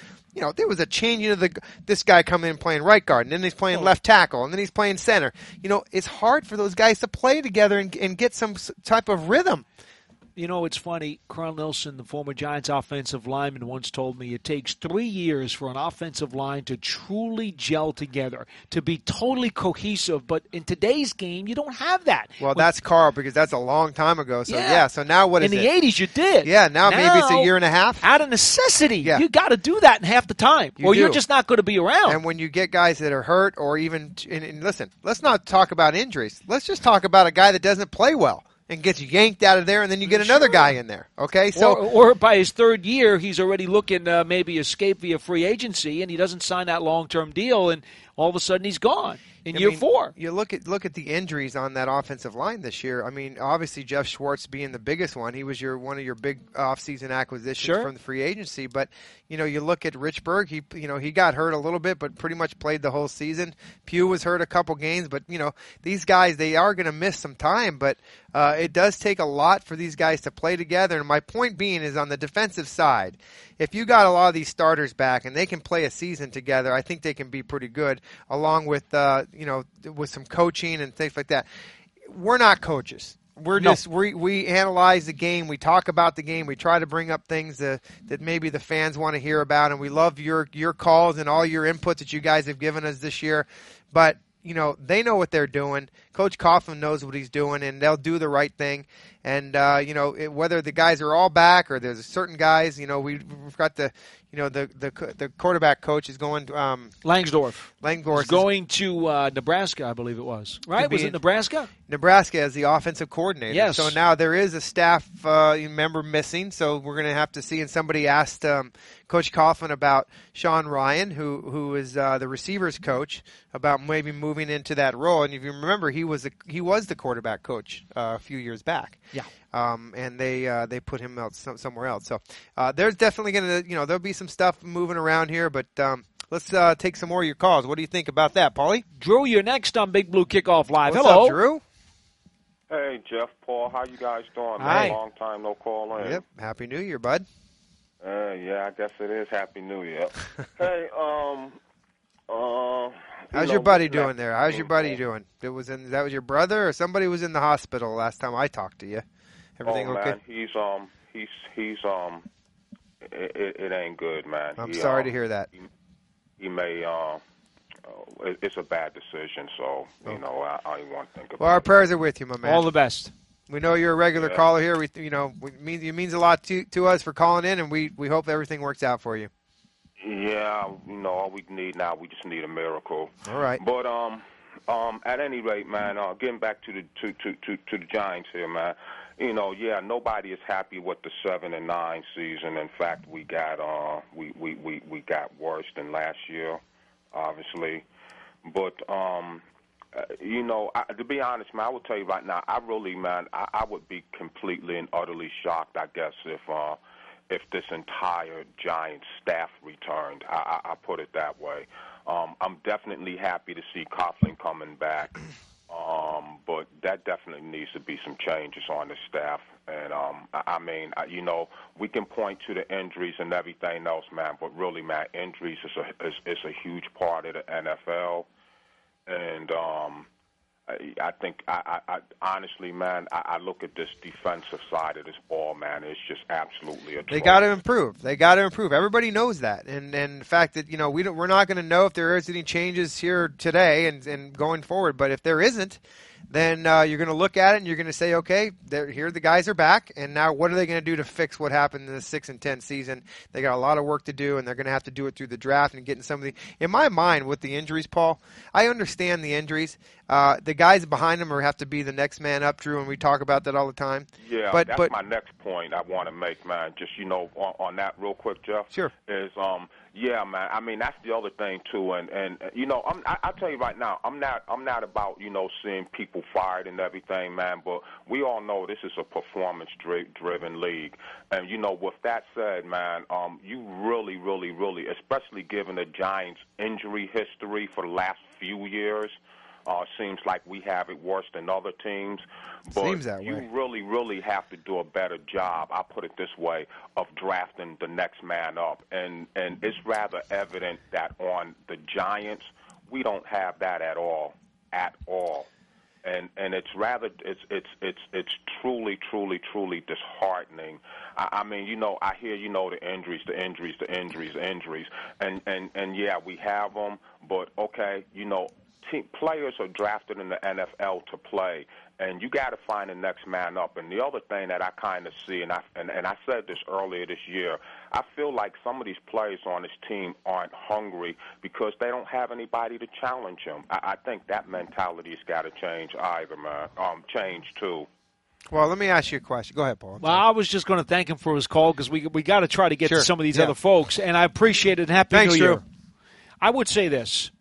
a change into this guy coming in playing right guard, and then he's playing left tackle, and then he's playing center. It's hard for those guys to play together and get some type of rhythm. It's funny. Carl Nilsson, the former Giants offensive lineman, once told me it takes 3 years for an offensive line to truly gel together, to be totally cohesive. But in today's game, you don't have that. Well, that's Carl because that's a long time ago. So, so now what is it? In the 80s, you did. Yeah, now maybe it's a year and a half. Out of necessity. Yeah. You got to do that in half the time, you're just not going to be around. And when you get guys that are hurt or even and listen, let's not talk about injuries. Let's just talk about a guy that doesn't play well and gets yanked out of there, and then you get another guy in there. Okay, so or by his third year, he's already looking maybe escape via free agency, and he doesn't sign that long-term deal, and all of a sudden he's gone in year 4. You look at the injuries on that offensive line this year. I mean, obviously Jeff Schwartz being the biggest one. He was one of your big offseason acquisitions from the free agency. But you look at Rich Berg. He got hurt a little bit, but pretty much played the whole season. Pugh was hurt a couple games, but these guys, they are going to miss some time. But it does take a lot for these guys to play together. And my point being is on the defensive side, if you got a lot of these starters back and they can play a season together, I think they can be pretty good, along with with some coaching and things like that. We're not coaches. We analyze the game. We talk about the game. We try to bring up things that maybe the fans want to hear about, and we love your calls and all your inputs that you guys have given us this year. But they know what they're doing. Coach Coughlin knows what he's doing, and they'll do the right thing. And whether the guys are all back or there's certain guys, we've got the quarterback coach is going to Langsdorf. Langsdorf is going to Nebraska, I believe it was. Right? Was it Nebraska? Nebraska as the offensive coordinator. Yes. So now there is a staff member missing, so we're going to have to see. And somebody asked Coach Coughlin about Sean Ryan, who is the receivers coach, about maybe moving into that role. And if you remember, he was the quarterback coach a few years back. Yeah. And they put him out somewhere else. So there's definitely going to there'll be some stuff moving around here, but let's take some more of your calls. What do you think about that, Paulie? Drew, you're next on Big Blue Kickoff Live. What's Hello, up, Drew? Hey, Jeff, Paul, how you guys doing? Hi. Long time no call in. Yep. Happy New Year, bud. Yeah, I guess it is Happy New Year. Hey, how's your buddy doing there? How's your buddy doing? That was your brother or somebody was in the hospital last time I talked to you. Everything okay? Man, he's it ain't good, man. I'm sorry to hear that. He may it's a bad decision, so I don't want to think about it. Well, our prayers are with you, my man. All the best. We know you're a regular caller here. It means a lot to us for calling in, and we hope everything works out for you. Yeah, all we need now, we just need a miracle. All right. But at any rate, man, getting back to the Giants here, man. Nobody is happy with the 7-9 season. In fact, we got we got worse than last year, obviously. But to be honest, man, I will tell you right now, I would be completely and utterly shocked, I guess, if this entire Giants staff returned. I put it that way. I'm definitely happy to see Coughlin coming back, but that definitely needs to be some changes on the staff. And, we can point to the injuries and everything else, man, but really, man, injuries is a huge part of the NFL. And I think, honestly, man, I look at this defensive side of this ball, man. It's just absolutely atrocious. They got to improve. Everybody knows that, and the fact that we're not going to know if there is any changes here today and going forward. But if there isn't, then you're going to look at it and you're going to say, okay, here the guys are back, and now what are they going to do to fix what happened in the 6-10 season? They got a lot of work to do, and they're going to have to do it through the draft and getting some of the. In my mind, with the injuries, Paul, I understand the injuries. The guys behind them have to be the next man up, Drew, and we talk about that all the time. Yeah, that's my next point I want to make, man. Just on that real quick, Jeff. Sure. Is yeah, man. I mean, that's the other thing too, and I'll tell you right now, I'm not about seeing people fired and everything, man. But we all know this is a performance-driven league, and with that said, man, you really, really, really, especially given the Giants' injury history for the last few years. Seems like we have it worse than other teams. But seems that way. You really, really have to do a better job, I'll put it this way, of drafting the next man up. And it's rather evident that on the Giants, we don't have that at all. And it's truly, truly, truly disheartening. I mean, I hear, the injuries. And yeah, we have them, but okay, players are drafted in the NFL to play, and you got to find the next man up. And the other thing that I kind of see, and I said this earlier this year, I feel like some of these players on this team aren't hungry because they don't have anybody to challenge them. I think that mentality's got to change either, man. Change too. Well, let me ask you a question. Go ahead, Paul. Well, I was just going to thank him for his call because we got to try to get to some of these other folks, and I appreciate it. Happy New Year. Drew. I would say this.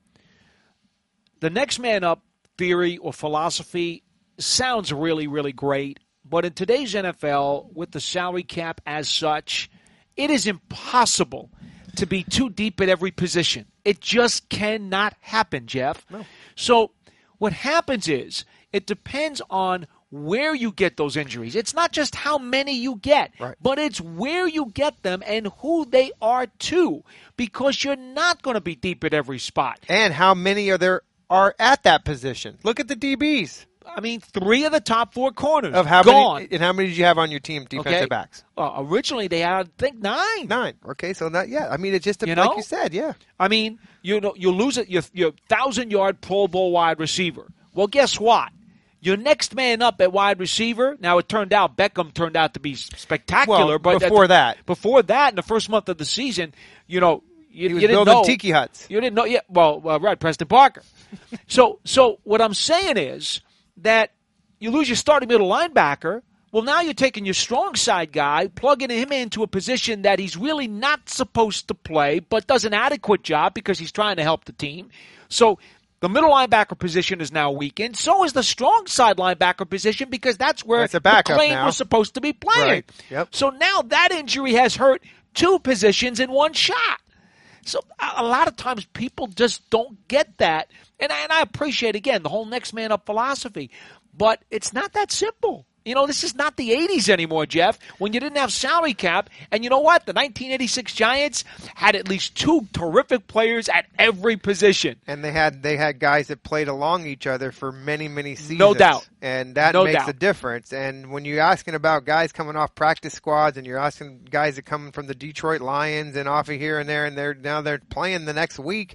The next man up theory or philosophy sounds really, really great, but in today's NFL, with the salary cap as such, it is impossible to be too deep at every position. It just cannot happen, Jeff. No. So what happens is it depends on where you get those injuries. It's not just how many you get, right, but it's where you get them and who they are too, because you're not going to be deep at every spot. And how many are at that position. Look at the DBs. I mean, 3 of the top 4 corners of how gone. Many, and how many did you have on your team, defensive backs? Originally, they had, I think, 9. 9. Okay, so that, yeah. I mean, it's just like you said, yeah. I mean, you lose it. Your 1,000-yard Pro Bowl wide receiver. Well, guess what? Your next man up at wide receiver. Now, it turned out Beckham turned out to be spectacular, but before that, in the first month of the season, he was didn't building know. tiki huts. You didn't know. Yeah. Well, right, Preston Parker. So what I'm saying is that you lose your starting middle linebacker. Well, now you're taking your strong side guy, plugging him into a position that he's really not supposed to play, but does an adequate job because he's trying to help the team. So the middle linebacker position is now weakened. So is the strong side linebacker position because that's where McClain was supposed to be playing. Right. Yep. So now that injury has hurt 2 positions in one shot. So a lot of times people just don't get that. And I appreciate, again, the whole next man up philosophy. But it's not that simple. This is not the 80s anymore, Jeff, when you didn't have salary cap. And you know what? The 1986 Giants had at least 2 terrific players at every position. And they had guys that played along each other for many, many seasons. No doubt. And that makes a difference. And when you're asking about guys coming off practice squads and you're asking guys that come from the Detroit Lions and off of here and there, and they're playing the next week,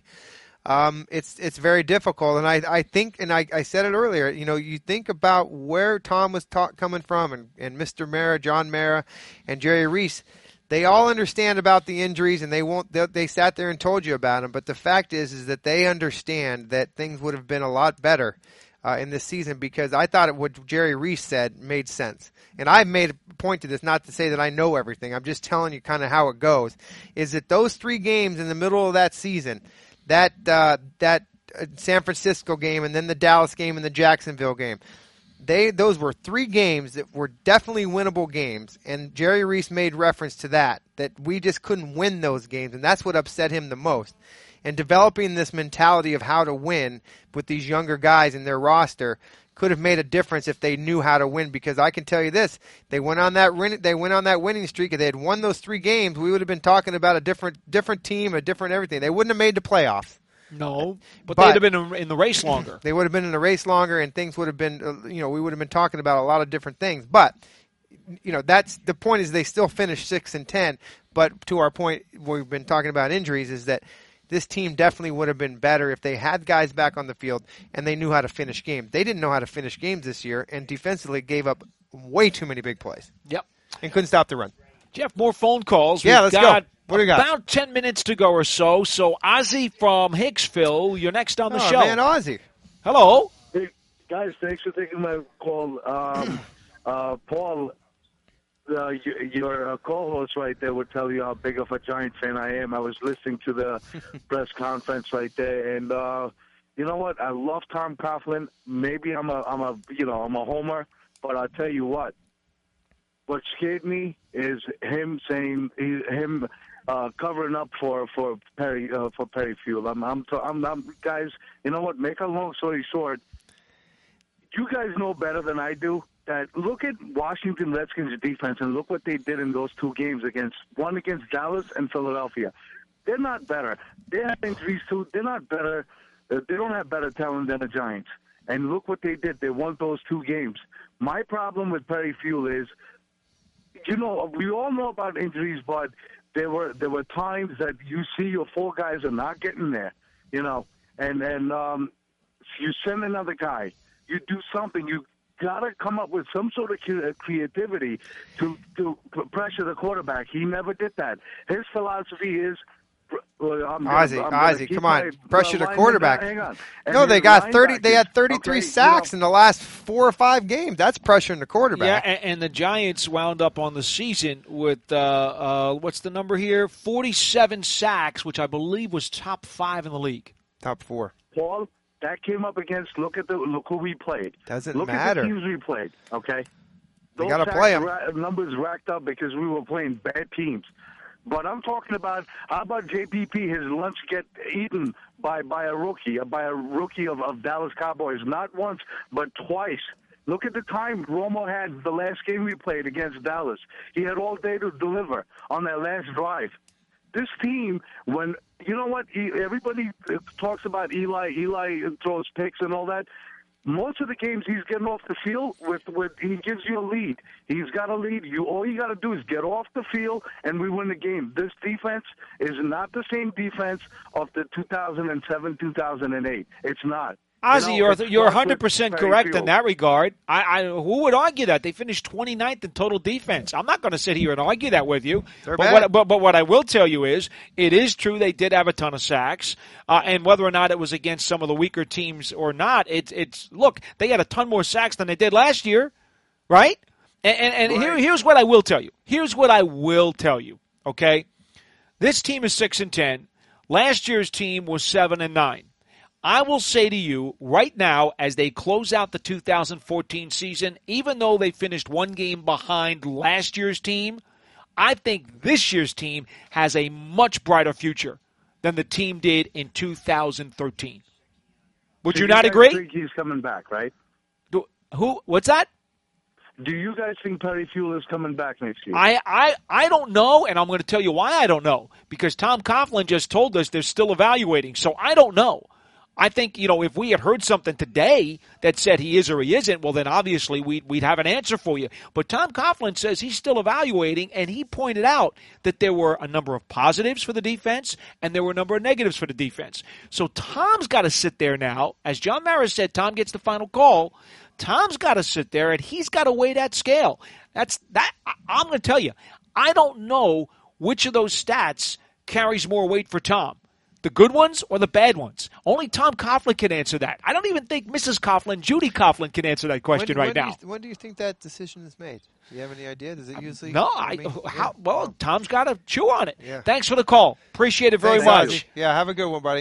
it's very difficult. And I think, and I said it earlier, you think about where Tom was coming from and Mr. Mara, John Mara, and Jerry Reese. They all understand about the injuries, and they sat there and told you about them. But the fact is that they understand that things would have been a lot better in this season, because I thought what Jerry Reese said made sense. And I've made a point to this, not to say that I know everything. I'm just telling you kind of how it goes, is that those 3 games in the middle of that season, that San Francisco game and then the Dallas game and the Jacksonville game. Those were 3 games that were definitely winnable games, and Jerry Reese made reference to that we just couldn't win those games, and that's what upset him the most. And developing this mentality of how to win with these younger guys in their roster could have made a difference if they knew how to win, because I can tell you this, they went on that winning streak. If they had won those 3 games, we would have been talking about a different team, a different everything. They wouldn't have made the playoffs. No, but they'd have been in the race longer. They would have been in the race longer, and things would have been, we would have been talking about a lot of different things. But, that's the point is they still finished 6-10. But to our point, we've been talking about injuries, is that this team definitely would have been better if they had guys back on the field and they knew how to finish games. They didn't know how to finish games this year, and defensively gave up way too many big plays. Yep. And couldn't stop the run. Jeff, more phone calls. Yeah, let's go. What do you got? About 10 minutes to go or so. So, Ozzy from Hicksville, you're next on the show. Man, Ozzy. Hello. Hey, guys, thanks for taking my call. Paul, your co-host right there would tell you how big of a Giants fan I am. I was listening to the press conference right there, and you know what? I love Tom Coughlin. Maybe I'm a homer, but I'll tell you what scared me is him saying covering up for Perry Fuel. I'm guys. You know what? Make a long story short. You guys know better than I do that look at Washington Redskins defense and look what they did in those 2 games against Dallas and Philadelphia. They're not better. They have injuries too. They're not better. They don't have better talent than the Giants. And look what they did. They won those 2 games. My problem with Perry Fuel is, we all know about injuries, but there were times that you see your 4 guys are not getting there, and you send another guy. You do something. You got to come up with some sort of creativity to pressure the quarterback. He never did that. His philosophy is, Ozzy, come on, pressure the quarterback. Hang on. No, they got 30. They had 33 sacks in the last 4 or 5 games. That's pressuring the quarterback. Yeah, and the Giants wound up on the season with what's the number here? 47 sacks, which I believe was top 5 in the league. Top 4. Paul, that came up against. Look who we played. Doesn't look matter. Look at the teams we played. Okay, they got to play them. Numbers racked up because we were playing bad teams. But I'm talking about, how about JPP, his lunch get eaten by a rookie of Dallas Cowboys, not once, but twice. Look at the time Romo had the last game we played against Dallas. He had all day to deliver on that last drive. This team, everybody talks about Eli throws picks and all that. Most of the games he's getting off the field with he gives you a lead. He's got a lead. All you got to do is get off the field and we win the game. This defense is not the same defense of the 2007-2008. It's not. Ozzy, you're 100% correct in that regard. Who would argue that? They finished 29th in total defense. I'm not going to sit here and argue that with you. But what I will tell you is, it is true they did have a ton of sacks, and whether or not it was against some of the weaker teams or not, look, they had a ton more sacks than they did last year, right? And right. Here's what I will tell you. Okay, this team is 6-10. Last year's team was 7-9. I will say to you right now, as they close out the 2014 season, even though they finished 1 game behind last year's team, I think this year's team has a much brighter future than the team did in 2013. Would you not agree? I think he's coming back, right? What's that? Do you guys think Perry Fuel is coming back next year? I don't know, and I'm going to tell you why I don't know. Because Tom Coughlin just told us they're still evaluating, so I don't know. I think, if we had heard something today that said he is or he isn't, well, then obviously we'd have an answer for you. But Tom Coughlin says he's still evaluating, and he pointed out that there were a number of positives for the defense and there were a number of negatives for the defense. So Tom's got to sit there now. As John Mara said, Tom gets the final call. Tom's got to sit there, and he's got to weigh that scale. I'm going to tell you, I don't know which of those stats carries more weight for Tom. The good ones or the bad ones? Only Tom Coughlin can answer that. I don't even think Mrs. Coughlin, Judy Coughlin, can answer that question right now. When do you think that decision is made? Do you have any idea? Does it usually? No. Tom's got to chew on it. Yeah. Thanks for the call. Appreciate it very much. Yeah, have a good one, buddy.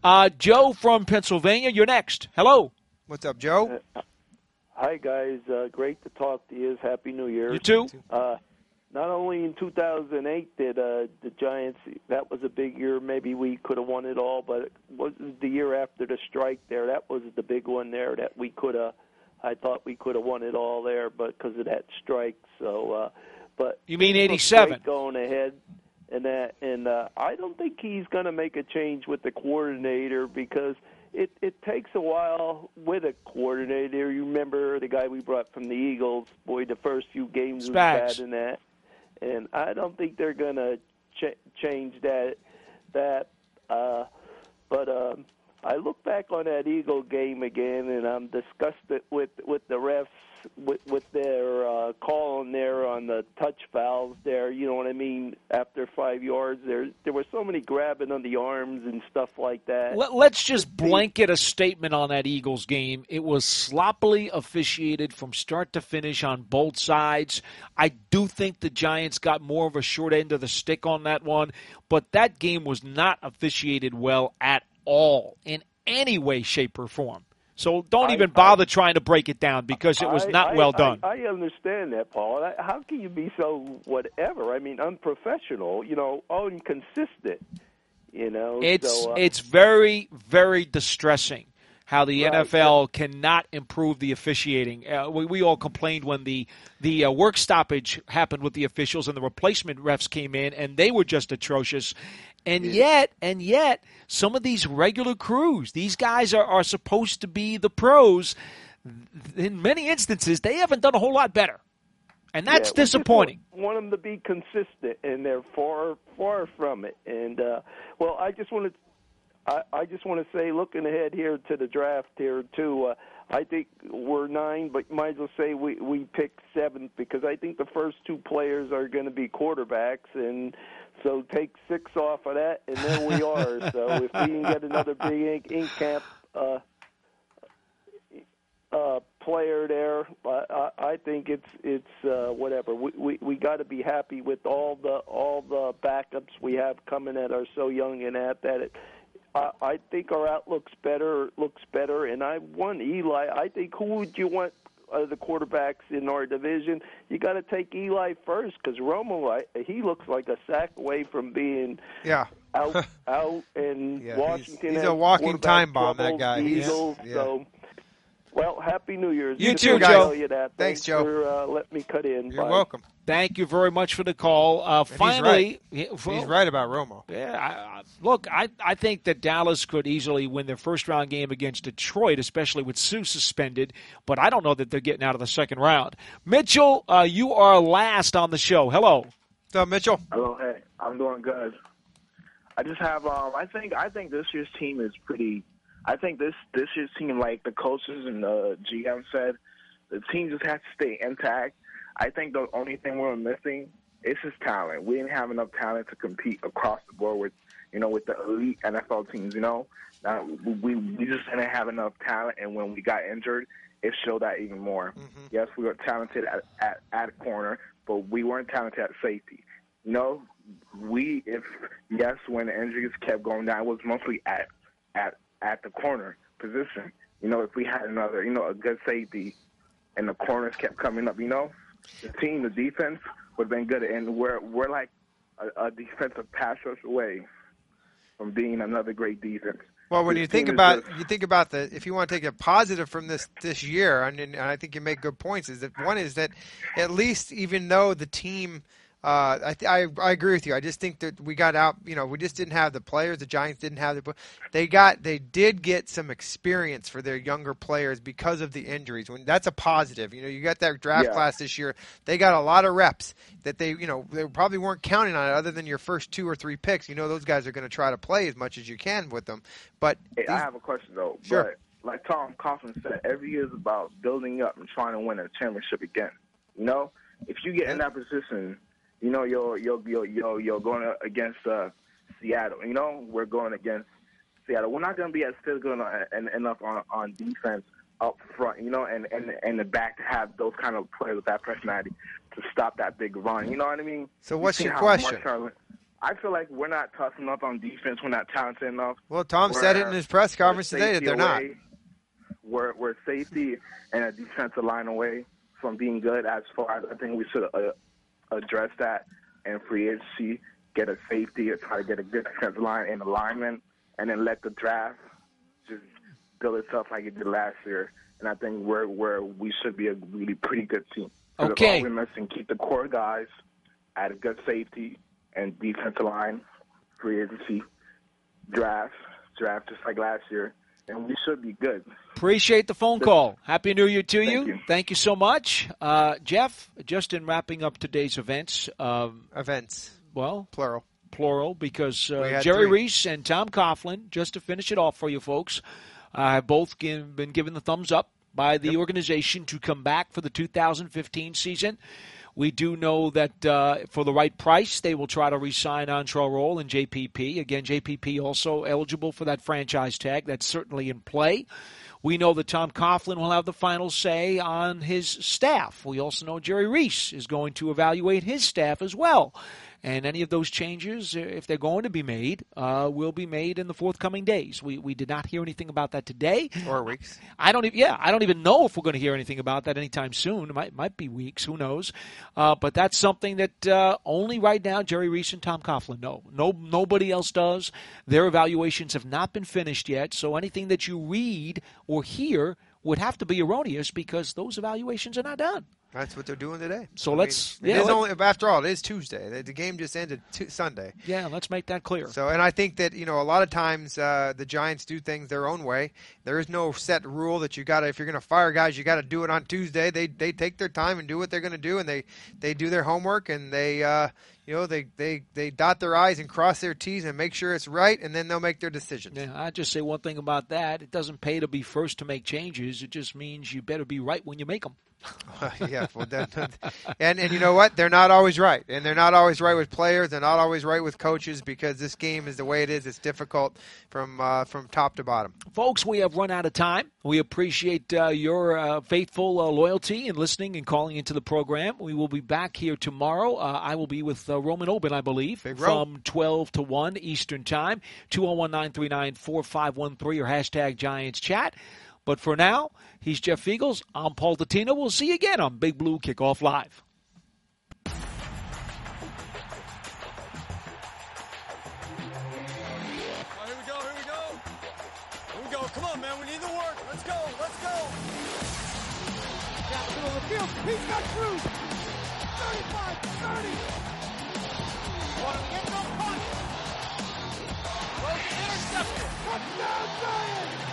Joe from Pennsylvania, you're next. Hello. What's up, Joe? Hi, guys. Great to talk to you. Happy New Year. You too. Not only in 2008 did the Giants, that was a big year, maybe we could have won it all, but it was the year after the strike there. That was the big one there that we could have, I thought we could have won it all there, but because of that strike. So, but you mean 87? Going ahead, and I don't think he's going to make a change with the coordinator because it takes a while with a coordinator. You remember the guy we brought from the Eagles? Boy, the first few games was bad in that. And I don't think they're going to change that. But I look back on that Eagle game again, and I'm disgusted with the refs, with their calling there on the touch fouls there. You know what I mean? After 5 yards, there were so many grabbing on the arms and stuff like that. Let's just blanket a statement on that Eagles game. It was sloppily officiated from start to finish on both sides. I do think the Giants got more of a short end of the stick on that one, but that game was not officiated well at all in any way, shape, or form. So don't even bother trying to break it down because it was not well done. I understand that, Paul. How can you be so whatever? I mean, unprofessional, inconsistent, It's very, very distressing how the NFL cannot improve the officiating. We all complained when the work stoppage happened with the officials and the replacement refs came in, and they were just atrocious. And yet, some of these regular crews, these guys are supposed to be the pros. In many instances, they haven't done a whole lot better. And that's disappointing. We just want them to be consistent, and they're far, far from it. And, I just want to say, looking ahead here to the draft here, too, I think we're 9, but might as well say we pick 7th because I think the first 2 players are going to be quarterbacks, and so take 6 off of that, and there we are. So if we can get another big ink camp player there, I think it's whatever. We got to be happy with all the backups we have coming that are so young and athletic. I think our outlook looks better, and I want Eli. I think who would you want the quarterbacks in our division? You got to take Eli first because Romo, he looks like a sack away from being out in Washington. He's a walking time bomb, that guy. Eagles, so. Well, Happy New Year's. You too, Joe. Thanks, Joe. For letting me cut in. You're welcome. Thank you very much for the call. Finally, he's right about Romo. Yeah, I think that Dallas could easily win their first-round game against Detroit, especially with Sue suspended, but I don't know that they're getting out of the second round. Mitchell, you are last on the show. Hello. What's up, Mitchell? Hello, hey. I'm doing good. I just have, I think this year's team is pretty... I think this year's team, like the coaches and the GM said, the team just has to stay intact. I think the only thing we're missing is just talent. We didn't have enough talent to compete across the board with the elite NFL teams. We just didn't have enough talent, and when we got injured, it showed that even more. Mm-hmm. Yes, we were talented at corner, but we weren't talented at safety. When the injuries kept going down, it was mostly at the corner position. If we had another, a good safety and the corners kept coming up, the defense would have been good. And we're like a defensive pass rush away from being another great defense. Well, when you think about if you want to take a positive from this year, and I think you make good points, is that one is that at least even though the team I agree with you. I just think that we got out. We just didn't have the players. The Giants didn't have They did get some experience for their younger players because of the injuries. That's a positive. You got that draft class this year. They got a lot of reps that they probably weren't counting on it other than your first 2 or 3 picks. Those guys are going to try to play as much as you can with them. But I have a question though. Sure. But like Tom Coughlin said, every year is about building up and trying to win a championship again. If you get in that position. You're going against Seattle. We're going against Seattle. We're not going to be as physical enough on defense up front, and the back to have those kind of players with that personality to stop that big run. You know what I mean? So what's your question? I feel like we're not tough enough on defense. We're not talented enough. Well, Tom said it in his press conference today that they're not. We're safety and a defensive line away from being good. As far as I think we should address that in free agency, get a safety or try to get a good defensive line and alignment, and then let the draft just build itself like it did last year. And I think we should be a really pretty good team. Okay. All we're missing, keep the core guys, add a good safety and defensive line, free agency, draft just like last year, and we should be good. Appreciate the phone call. Happy New Year to you. Thank you. So much. Jeff, just in wrapping up today's events. Well, plural, because Jerry Reese and Tom Coughlin, just to finish it off for you folks, have both been given the thumbs up by the organization to come back for the 2015 season. We do know that for the right price, they will try to re-sign Antrel Rolle and JPP. Again, JPP also eligible for that franchise tag. That's certainly in play. We know that Tom Coughlin will have the final say on his staff. We also know Jerry Reese is going to evaluate his staff as well. And any of those changes, if they're going to be made, will be made in the forthcoming days. We did not hear anything about that today. Or weeks. I don't even know if we're going to hear anything about that anytime soon. It might be weeks. Who knows? But that's something that only right now Jerry Reese and Tom Coughlin know. Nobody else does. Their evaluations have not been finished yet. So anything that you read or hear would have to be erroneous because those evaluations are not done. That's what they're doing today. So after all, it is Tuesday. The game just ended Sunday. Yeah, let's make that clear. So, and I think that, a lot of times the Giants do things their own way. There is no set rule that you got to, if you're going to fire guys, you got to do it on Tuesday. They take their time and do what they're going to do, and they do their homework, and they dot their I's and cross their T's and make sure it's right, and then they'll make their decisions. Yeah, I'd just say one thing about that. It doesn't pay to be first to make changes. It just means you better be right when you make them. Yeah, well, and you know what? They're not always right, and they're not always right with players. They're not always right with coaches because this game is the way it is. It's difficult from top to bottom. Folks, we have run out of time. We appreciate your faithful loyalty and listening and calling into the program. We will be back here tomorrow. I will be with Roman Oben, I believe, from 12 to 1 Eastern Time. 201-939-4513 or hashtag Giants Chat. But for now, he's Jeff Eagles. I'm Paul Dottino. We'll see you again on Big Blue Kickoff Live. Here we go. Come on, man. We need the work. Let's go. Down the middle of the field. He's got Cruz. 35, 30. One get no punt. Throws intercepted. Touchdown, Giants.